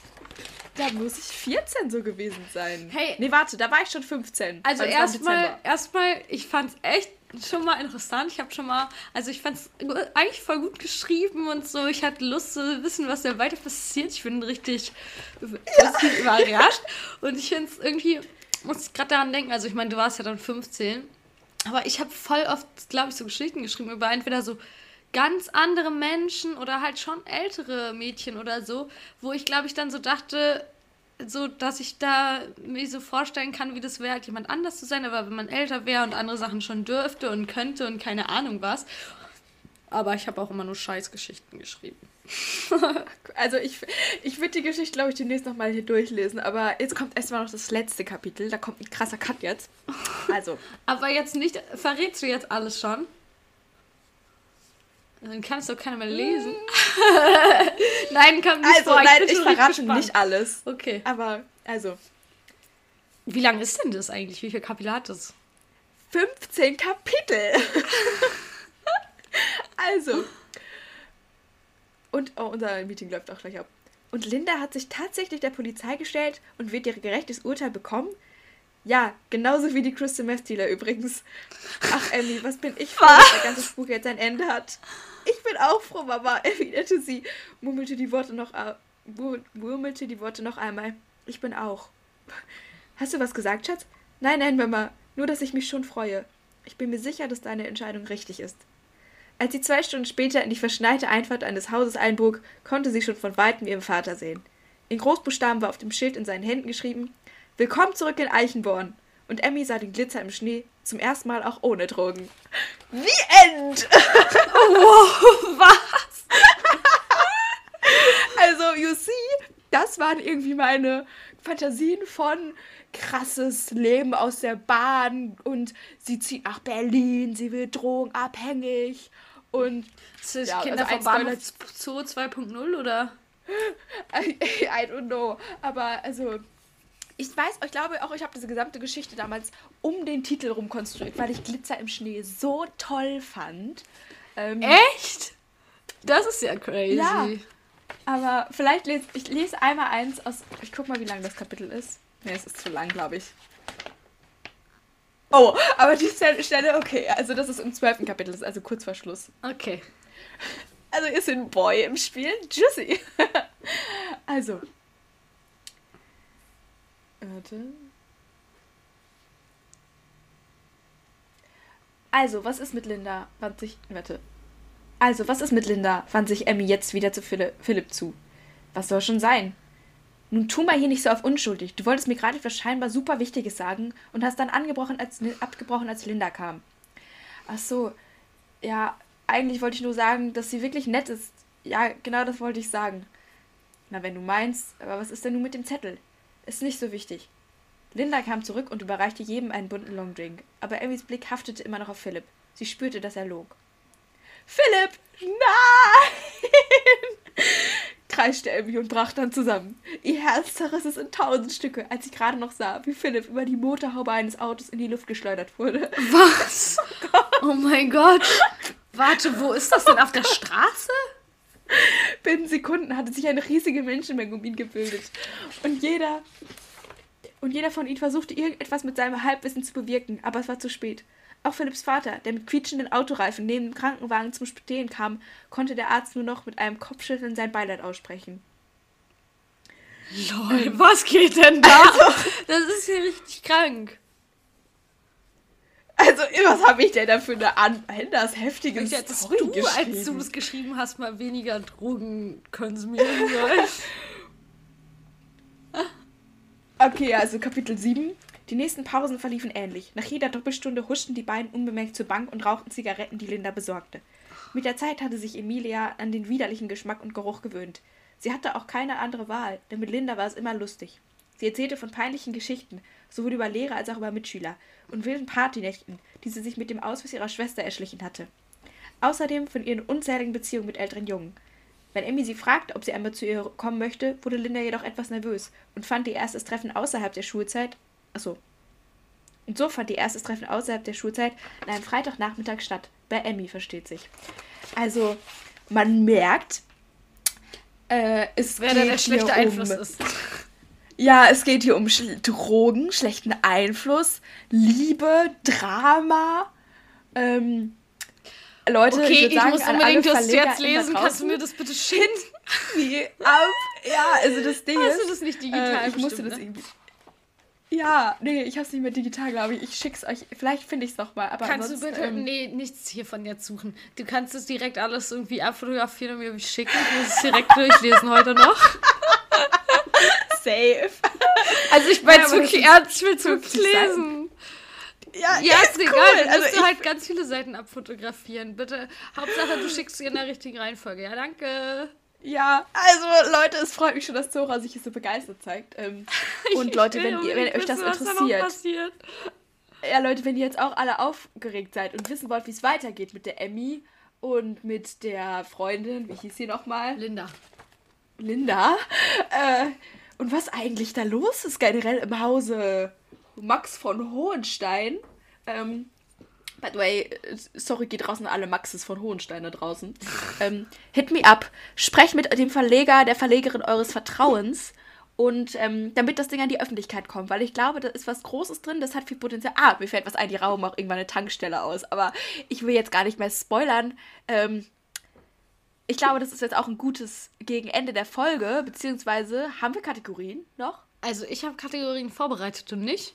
Da muss ich vierzehn so gewesen sein. Hey. Nee, warte, da war ich schon fünfzehn. Also erstmal, erstmal, ich fand's echt schon mal interessant. Ich habe schon mal, also ich fand's eigentlich voll gut geschrieben und so. Ich hatte Lust zu wissen, was da weiter passiert. Ich bin richtig positiv ja. überrascht. Und ich finde es irgendwie, muss ich gerade daran denken, also ich meine, du warst ja dann fünfzehn. Aber ich habe voll oft, glaube ich, so Geschichten geschrieben über entweder so ganz andere Menschen oder halt schon ältere Mädchen oder so, wo ich, glaube ich, dann so dachte, so, dass ich da mir so vorstellen kann, wie das wäre, halt jemand anders zu sein, aber wenn man älter wäre und andere Sachen schon dürfte und könnte und keine Ahnung was. Aber ich habe auch immer nur Scheißgeschichten geschrieben. Also ich, ich würde die Geschichte, glaube ich, demnächst nochmal hier durchlesen, aber jetzt kommt erstmal noch das letzte Kapitel, da kommt ein krasser Cut jetzt. Also. Aber jetzt nicht, verrätst du jetzt alles schon? Dann kann es doch keiner mehr lesen. Nein, komm nicht also, vor. Nein, ich, ich verrate nicht alles. Okay. Aber, also. Wie lang ist denn das eigentlich? Wie viele Kapitel hat das? fünfzehn Kapitel. Also. Und, oh, unser Meeting läuft auch gleich ab. Und Linda hat sich tatsächlich der Polizei gestellt und wird ihr gerechtes Urteil bekommen? Ja, genauso wie die Crystal Meth Dealer übrigens. Ach, Emmy, was bin ich froh, dass der ganze Spuk jetzt ein Ende hat. Ich bin auch froh, Mama, erwiderte sie, murmelte die Worte noch, murmelte die Worte noch einmal. Ich bin auch. Hast du was gesagt, Schatz? Nein, nein, Mama, nur, dass ich mich schon freue. Ich bin mir sicher, dass deine Entscheidung richtig ist. Als sie zwei Stunden später in die verschneite Einfahrt eines Hauses einbog, konnte sie schon von Weitem ihren Vater sehen. In Großbuchstaben war auf dem Schild in seinen Händen geschrieben, »Willkommen zurück in Eichenborn«, und Emmy sah den Glitzer im Schnee zum ersten Mal auch ohne Drogen. The End! Wow, was? Also, you see, das waren irgendwie meine Fantasien von krasses Leben aus der Bahn und sie zieht nach Berlin, sie wird drogenabhängig und das ist ja, Kinder also vom Bahnhof Zoo zwei Punkt null oder? I, I don't know, aber also ich weiß, ich glaube auch, ich habe diese gesamte Geschichte damals um den Titel rum konstruiert, weil ich Glitzer im Schnee so toll fand. Ähm, Echt? Das ist ja crazy. Ja, aber vielleicht lese ich lese einmal eins aus, ich guck mal, wie lang das Kapitel ist. Ne, es ist zu lang, glaube ich. Oh, aber die Stelle, okay, also das ist im zwölften Kapitel, das ist also kurz vor Schluss. Okay. Also ist ein Boy im Spiel, Juicy. Also. Warte. Also, was ist mit Linda? Wand sich, warte. Also, was ist mit Linda? Wand sich Emmy jetzt wieder zu Philipp zu. Was soll schon sein? Nun tu mal hier nicht so auf unschuldig. Du wolltest mir gerade etwas scheinbar super Wichtiges sagen und hast dann angebrochen, als, abgebrochen, als Linda kam. Ach so, ja, eigentlich wollte ich nur sagen, dass sie wirklich nett ist. Ja, genau das wollte ich sagen. Na, wenn du meinst, aber was ist denn nun mit dem Zettel? Ist nicht so wichtig. Linda kam zurück und überreichte jedem einen bunten Longdrink, aber Emmys Blick haftete immer noch auf Philipp. Sie spürte, dass er log. Philipp! Nein! kreischte Emmy und brach dann zusammen. Ihr Herz zerriss es in tausend Stücke, als sie gerade noch sah, wie Philipp über die Motorhaube eines Autos in die Luft geschleudert wurde. Was? Oh Gott. Oh mein Gott. Warte, wo ist das denn? Auf der Straße? Binnen Sekunden hatte sich eine riesige Menschenmenge um ihn gebildet. Und jeder, und jeder von ihnen versuchte, irgendetwas mit seinem Halbwissen zu bewirken, aber es war zu spät. Auch Philipps Vater, der mit quietschenden Autoreifen neben dem Krankenwagen zum Stehen kam, konnte der Arzt nur noch mit einem Kopfschütteln sein Beileid aussprechen. Lol, was geht denn da? Also, das ist hier richtig krank. Also, was habe ich denn da für eine anders heftige Story geschrieben? Du, als du es geschrieben hast, mal weniger Drogen konsumieren sollen. Okay, also Kapitel sieben. Die nächsten Pausen verliefen ähnlich. Nach jeder Doppelstunde huschten die beiden unbemerkt zur Bank und rauchten Zigaretten, die Linda besorgte. Mit der Zeit hatte sich Emilia an den widerlichen Geschmack und Geruch gewöhnt. Sie hatte auch keine andere Wahl, denn mit Linda war es immer lustig. Sie erzählte von peinlichen Geschichten, sowohl über Lehrer als auch über Mitschüler, und wilden Partynächten, die sie sich mit dem Ausweis ihrer Schwester erschlichen hatte. Außerdem von ihren unzähligen Beziehungen mit älteren Jungen. Wenn Emmy sie fragte, ob sie einmal zu ihr kommen möchte, wurde Linda jedoch etwas nervös und fand ihr erstes Treffen außerhalb der Schulzeit Achso. Und so fand ihr erstes Treffen außerhalb der Schulzeit an einem Freitagnachmittag statt. Bei Emmy, versteht sich. Also, man merkt, äh, es Wer geht da der schlechte um, Einfluss ist. Ja, es geht hier um Sch- Drogen, schlechten Einfluss, Liebe, Drama. Ähm, Leute, okay, ich würde sagen, ich muss an unbedingt alle das jetzt Verleger lesen. Kannst du mir das bitte schicken? Nee, ab. Ja, also das Ding Hast ist... du das nicht digital äh, Ich musste bestimmt, das ne? irgendwie... Ja, nee, ich hab's nicht mehr digital, glaube ich. Ich schick's euch. Vielleicht finde ich's noch mal. Aber kannst du bitte, ähm, nee, nichts hiervon jetzt suchen. Du kannst es direkt alles irgendwie abfotografieren und mir schicken. Ich muss es direkt durchlesen heute noch. Safe. Also ich meine Ja, es aber wirklich das ernst, ich will es wirklich lesen. Ja, Ja, ist, ist egal, cool. dann Also musst du ich- halt ganz viele Seiten abfotografieren. Bitte, Hauptsache du schickst sie in der richtigen Reihenfolge. Ja, danke. Ja, also Leute, es freut mich schon, dass Zora sich hier so begeistert zeigt. Ähm, und Leute, Ich wenn will ihr, wenn unbedingt euch das wissen, was da noch interessiert, passiert. ja Leute, wenn ihr jetzt auch alle aufgeregt seid und wissen wollt, wie es weitergeht mit der Emmy und mit der Freundin, wie hieß sie nochmal? Linda. Linda. Äh, und was eigentlich da los ist generell im Hause Max von Hohenstein. Ähm, by the way, sorry, geht draußen alle Maxes von Hohenstein da draußen. ähm, hit me up. Sprecht mit dem Verleger, der Verlegerin eures Vertrauens. Und ähm, damit das Ding an die Öffentlichkeit kommt, weil ich glaube, da ist was Großes drin, das hat viel Potenzial. Ah, mir fällt was ein, die rauben auch irgendwann eine Tankstelle aus. Aber ich will jetzt gar nicht mehr spoilern. Ähm, ich glaube, das ist jetzt auch ein gutes Gegenende der Folge, beziehungsweise haben wir Kategorien noch? Also ich habe Kategorien vorbereitet und nicht.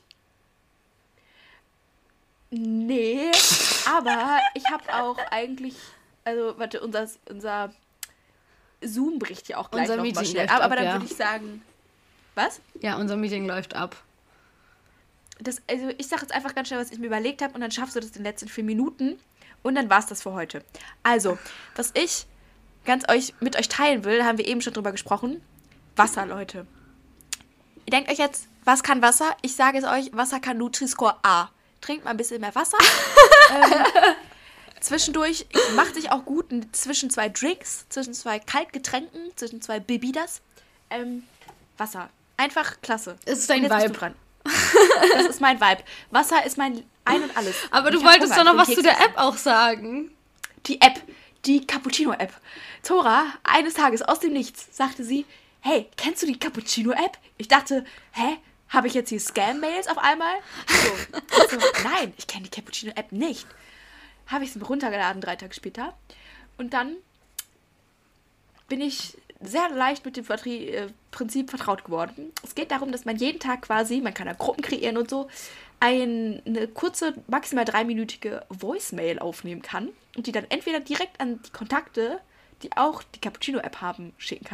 Nee, aber ich habe auch eigentlich, also warte, unser, unser Zoom bricht ja auch gleich Unser noch mal Meeting schnell läuft ab, aber ab, dann ja. würde ich sagen, was? Ja, unser Meeting läuft ab. Das, also ich sage jetzt einfach ganz schnell, was ich mir überlegt habe und dann schaffst du das in den letzten vier Minuten und dann war's das für heute. Also, was ich ganz euch mit euch teilen will, haben wir eben schon drüber gesprochen, Wasser, Leute. Ihr denkt euch jetzt, was kann Wasser? Ich sage es euch, Wasser kann Nutri-Score A. Trinkt mal ein bisschen mehr Wasser. ähm, zwischendurch macht sich auch gut zwischen zwei Drinks, zwischen zwei Kaltgetränken, zwischen zwei Bebidas. Ähm, Wasser. Einfach klasse. Es ist dein Und jetzt bist Vibe. du dran. Das ist mein Vibe. Wasser ist mein Ein und Alles. Aber Und du ich hab wolltest Hunger. doch noch Ich was will zu Kekse der essen. App auch sagen. Die App, die Cappuccino-App. Zora, eines Tages aus dem Nichts, sagte sie, hey, kennst du die Cappuccino-App? Ich dachte, hä? Habe ich jetzt hier Scam-Mails auf einmal? So, ich so nein, ich kenne die Cappuccino-App nicht. Habe ich sie mir runtergeladen, drei Tage später. Und dann bin ich sehr leicht mit dem Vertrie- äh, Prinzip vertraut geworden. Es geht darum, dass man jeden Tag quasi, man kann da Gruppen kreieren und so, ein, eine kurze, maximal dreiminütige Voicemail aufnehmen kann und die dann entweder direkt an die Kontakte, die auch die Cappuccino-App haben, schicken kann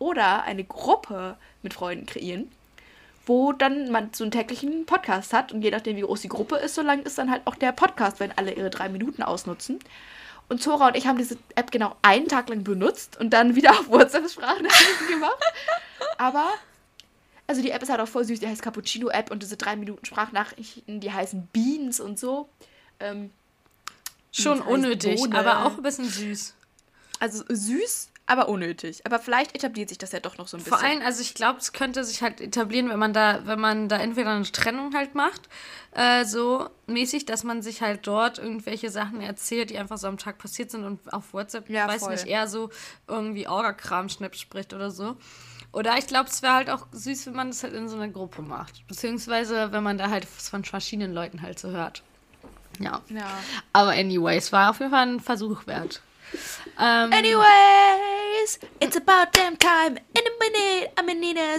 oder eine Gruppe mit Freunden kreieren, wo dann man so einen täglichen Podcast hat und je nachdem, wie groß die Gruppe ist, so lang ist dann halt auch der Podcast, wenn alle ihre drei Minuten ausnutzen. Und Zora und ich haben diese App genau einen Tag lang benutzt und dann wieder auf WhatsApp-Sprachnachrichten gemacht. Aber, also die App ist halt auch voll süß, die heißt Cappuccino-App und diese drei Minuten Sprachnachrichten, die heißen Beans und so. Ähm, Schon das heißt unnötig, Bohne. aber auch ein bisschen süß. Also süß, aber unnötig. Aber vielleicht etabliert sich das ja doch noch so ein bisschen. Vor allem, also ich glaube, es könnte sich halt etablieren, wenn man da, wenn man da entweder eine Trennung halt macht, äh, so mäßig, dass man sich halt dort irgendwelche Sachen erzählt, die einfach so am Tag passiert sind und auf WhatsApp, Ja, weiß voll. nicht, eher so irgendwie Orga-Kram-Schnipp spricht oder so. Oder ich glaube, es wäre halt auch süß, wenn man das halt in so einer Gruppe macht. Beziehungsweise, wenn man da halt von verschiedenen Leuten halt so hört. Ja. Ja. Aber anyway, es war auf jeden Fall ein Versuch wert. Ähm, Anyways, it's about damn time. In a minute, I'm in Nina,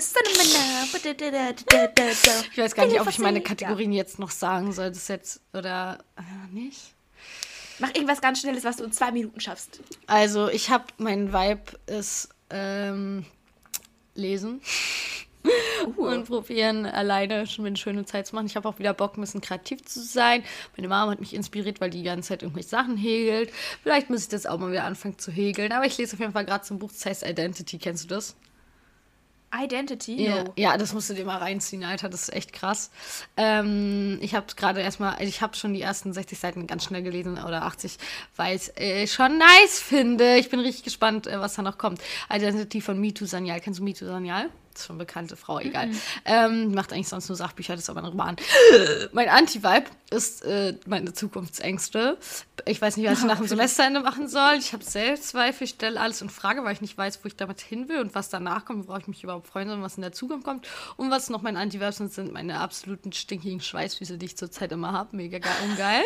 Ich weiß gar nicht, ob ich meine Kategorien jetzt noch sagen soll. Das jetzt oder äh, nicht. Mach irgendwas ganz Schnelles, was du in zwei Minuten schaffst. Also, ich habe, mein Vibe ist ähm, lesen. Uh. Und probieren, alleine schon eine schöne Zeit zu machen. Ich habe auch wieder Bock, ein bisschen kreativ zu sein. Meine Mama hat mich inspiriert, weil die die ganze Zeit irgendwelche Sachen häkelt. Vielleicht muss ich das auch mal wieder anfangen zu häkeln. Aber ich lese auf jeden Fall gerade so ein Buch, das heißt Identity. Kennst du das? Identity? Ja, No. ja, das musst du dir mal reinziehen, Alter. Das ist echt krass. Ähm, ich habe gerade erstmal, also ich habe schon die ersten sechzig Seiten ganz schnell gelesen oder achtzig, weil ich äh, schon nice finde. Ich bin richtig gespannt, äh, was da noch kommt. Identity von Mitu Sanyal. Kennst du Mitu Sanyal? Das ist schon eine bekannte Frau, egal. Mm-hmm. Ähm, macht eigentlich sonst nur Sachbücher, das ist aber ein Roman. Mein Anti-Vibe ist äh, meine Zukunftsängste. Ich weiß nicht, was ich nach dem Semesterende machen soll. Ich habe Selbstzweifel, ich stelle alles in Frage, weil ich nicht weiß, wo ich damit hin will und was danach kommt, worauf ich mich überhaupt freuen soll und was in der Zukunft kommt. Und was noch mein Anti-Vibe sind, sind meine absoluten stinkigen Schweißfüße, die ich zurzeit immer habe. Mega geil, ungeil.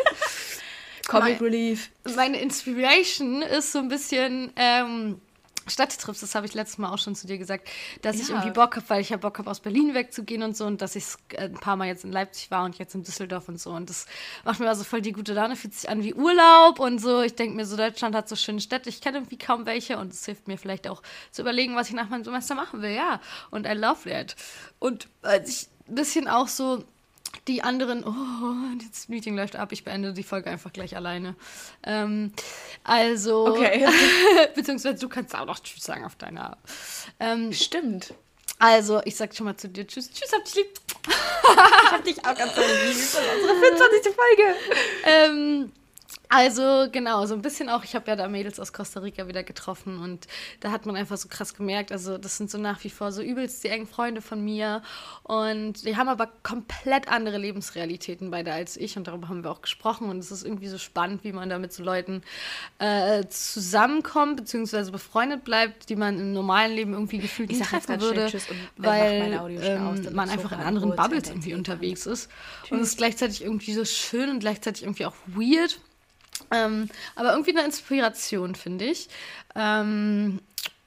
Comic Relief. Meine Inspiration ist so ein bisschen... Ähm, Städtetrips, das habe ich letztes Mal auch schon zu dir gesagt, dass ja. ich irgendwie Bock habe, weil ich ja Bock habe, aus Berlin wegzugehen und so und dass ich ein paar Mal jetzt in Leipzig war und jetzt in Düsseldorf und so und das macht mir also voll die gute Laune, fühlt sich an wie Urlaub und so. Ich denke mir so, Deutschland hat so schöne Städte, ich kenne irgendwie kaum welche und es hilft mir vielleicht auch zu überlegen, was ich nach meinem Semester machen will, ja. Und I love that. Und als ich ein bisschen auch so die anderen, oh, das Meeting läuft ab, ich beende die Folge einfach gleich alleine. Ähm, also, okay. beziehungsweise du kannst auch noch Tschüss sagen auf deiner. Ähm, Stimmt. Also, ich sag schon mal zu dir Tschüss. Tschüss, hab dich lieb. Ich hab dich auch ganz so lieb. Das ist unsere fünfundzwanzigste Folge. Ähm, also, genau, so ein bisschen auch, ich habe ja da Mädels aus Costa Rica wieder getroffen und da hat man einfach so krass gemerkt, also das sind so nach wie vor so übelst die engen Freunde von mir und die haben aber komplett andere Lebensrealitäten beide als ich und darüber haben wir auch gesprochen und es ist irgendwie so spannend, wie man da mit so Leuten äh, zusammenkommt, beziehungsweise befreundet bleibt, die man im normalen Leben irgendwie gefühlt nie treffen würde, weil ähm, man einfach in anderen Bubbles irgendwie unterwegs ist und es ist gleichzeitig irgendwie so schön und gleichzeitig irgendwie auch weird. Ähm, aber irgendwie eine Inspiration, finde ich. Ähm,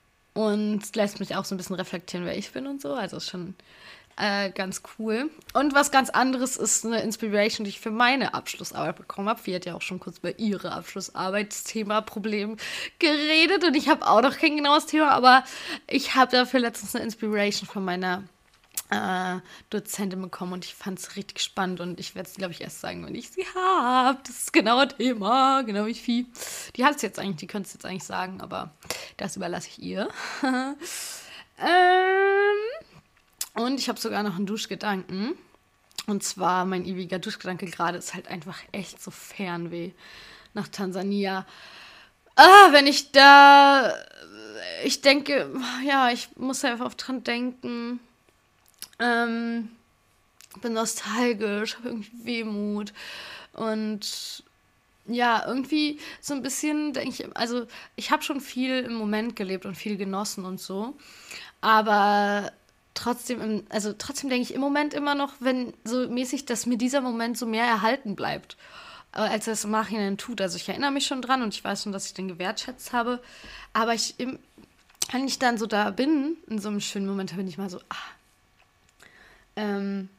und lässt mich auch so ein bisschen reflektieren, wer ich bin und so. Also ist schon äh, ganz cool. Und was ganz anderes ist eine Inspiration, die ich für meine Abschlussarbeit bekommen habe. Sie hat ja auch schon kurz bei ihrer Abschlussarbeitsthema Problem geredet. Und ich habe auch noch kein genaues Thema, aber ich habe dafür letztens eine Inspiration von meiner Äh, Dozentin bekommen und ich fand es richtig spannend und ich werde es, glaube ich, erst sagen, wenn ich sie habe. Das ist genau ein Thema, genau wie Vieh. Die hat es jetzt eigentlich, die könnte es jetzt eigentlich sagen, aber das überlasse ich ihr. ähm, und ich habe sogar noch einen Duschgedanken. Und zwar mein ewiger Duschgedanke gerade ist halt einfach echt so Fernweh nach Tansania. Ah, wenn ich da, ich denke, ja, ich muss einfach oft dran denken. Ähm, bin nostalgisch, habe irgendwie Wehmut und ja, irgendwie so ein bisschen denke ich, also ich habe schon viel im Moment gelebt und viel genossen und so, aber trotzdem, im, also trotzdem denke ich im Moment immer noch, wenn so mäßig, dass mir dieser Moment so mehr erhalten bleibt, als er es im Nachhinein tut. Also ich erinnere mich schon dran und ich weiß schon, dass ich den gewertschätzt habe, aber ich, wenn ich dann so da bin, in so einem schönen Moment, bin ich mal so, ah, Ähm,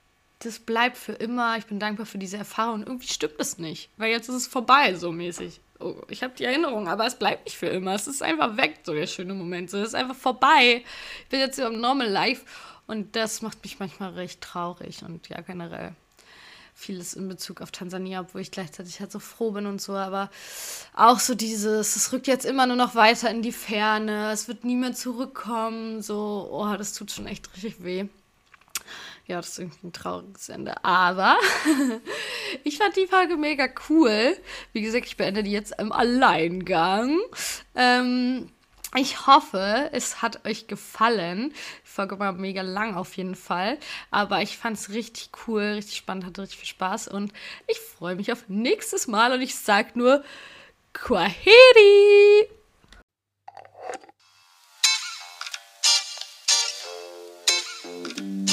das bleibt für immer. Ich bin dankbar für diese Erfahrung. Und irgendwie stimmt es nicht, weil jetzt ist es vorbei, so mäßig. oh, ich habe die Erinnerung, aber es bleibt nicht für immer. Es ist einfach weg, so der schöne Moment. So, es ist einfach vorbei. Ich bin jetzt im Normal Life und das macht mich manchmal recht traurig und ja, generell vieles in Bezug auf Tansania, obwohl ich gleichzeitig halt so froh bin und so, aber auch so dieses, es rückt jetzt immer nur noch weiter in die Ferne, es wird nie mehr zurückkommen, so, oh, das tut schon echt richtig weh. Ja, das ist irgendwie ein trauriges Ende. Aber ich fand die Folge mega cool. Wie gesagt, ich beende die jetzt im Alleingang. Ähm, ich hoffe, es hat euch gefallen. Die Folge war mega lang auf jeden Fall. Aber ich fand es richtig cool, richtig spannend, hatte richtig viel Spaß. Und ich freue mich auf nächstes Mal. Und ich sag nur Kwaheri! Thank you.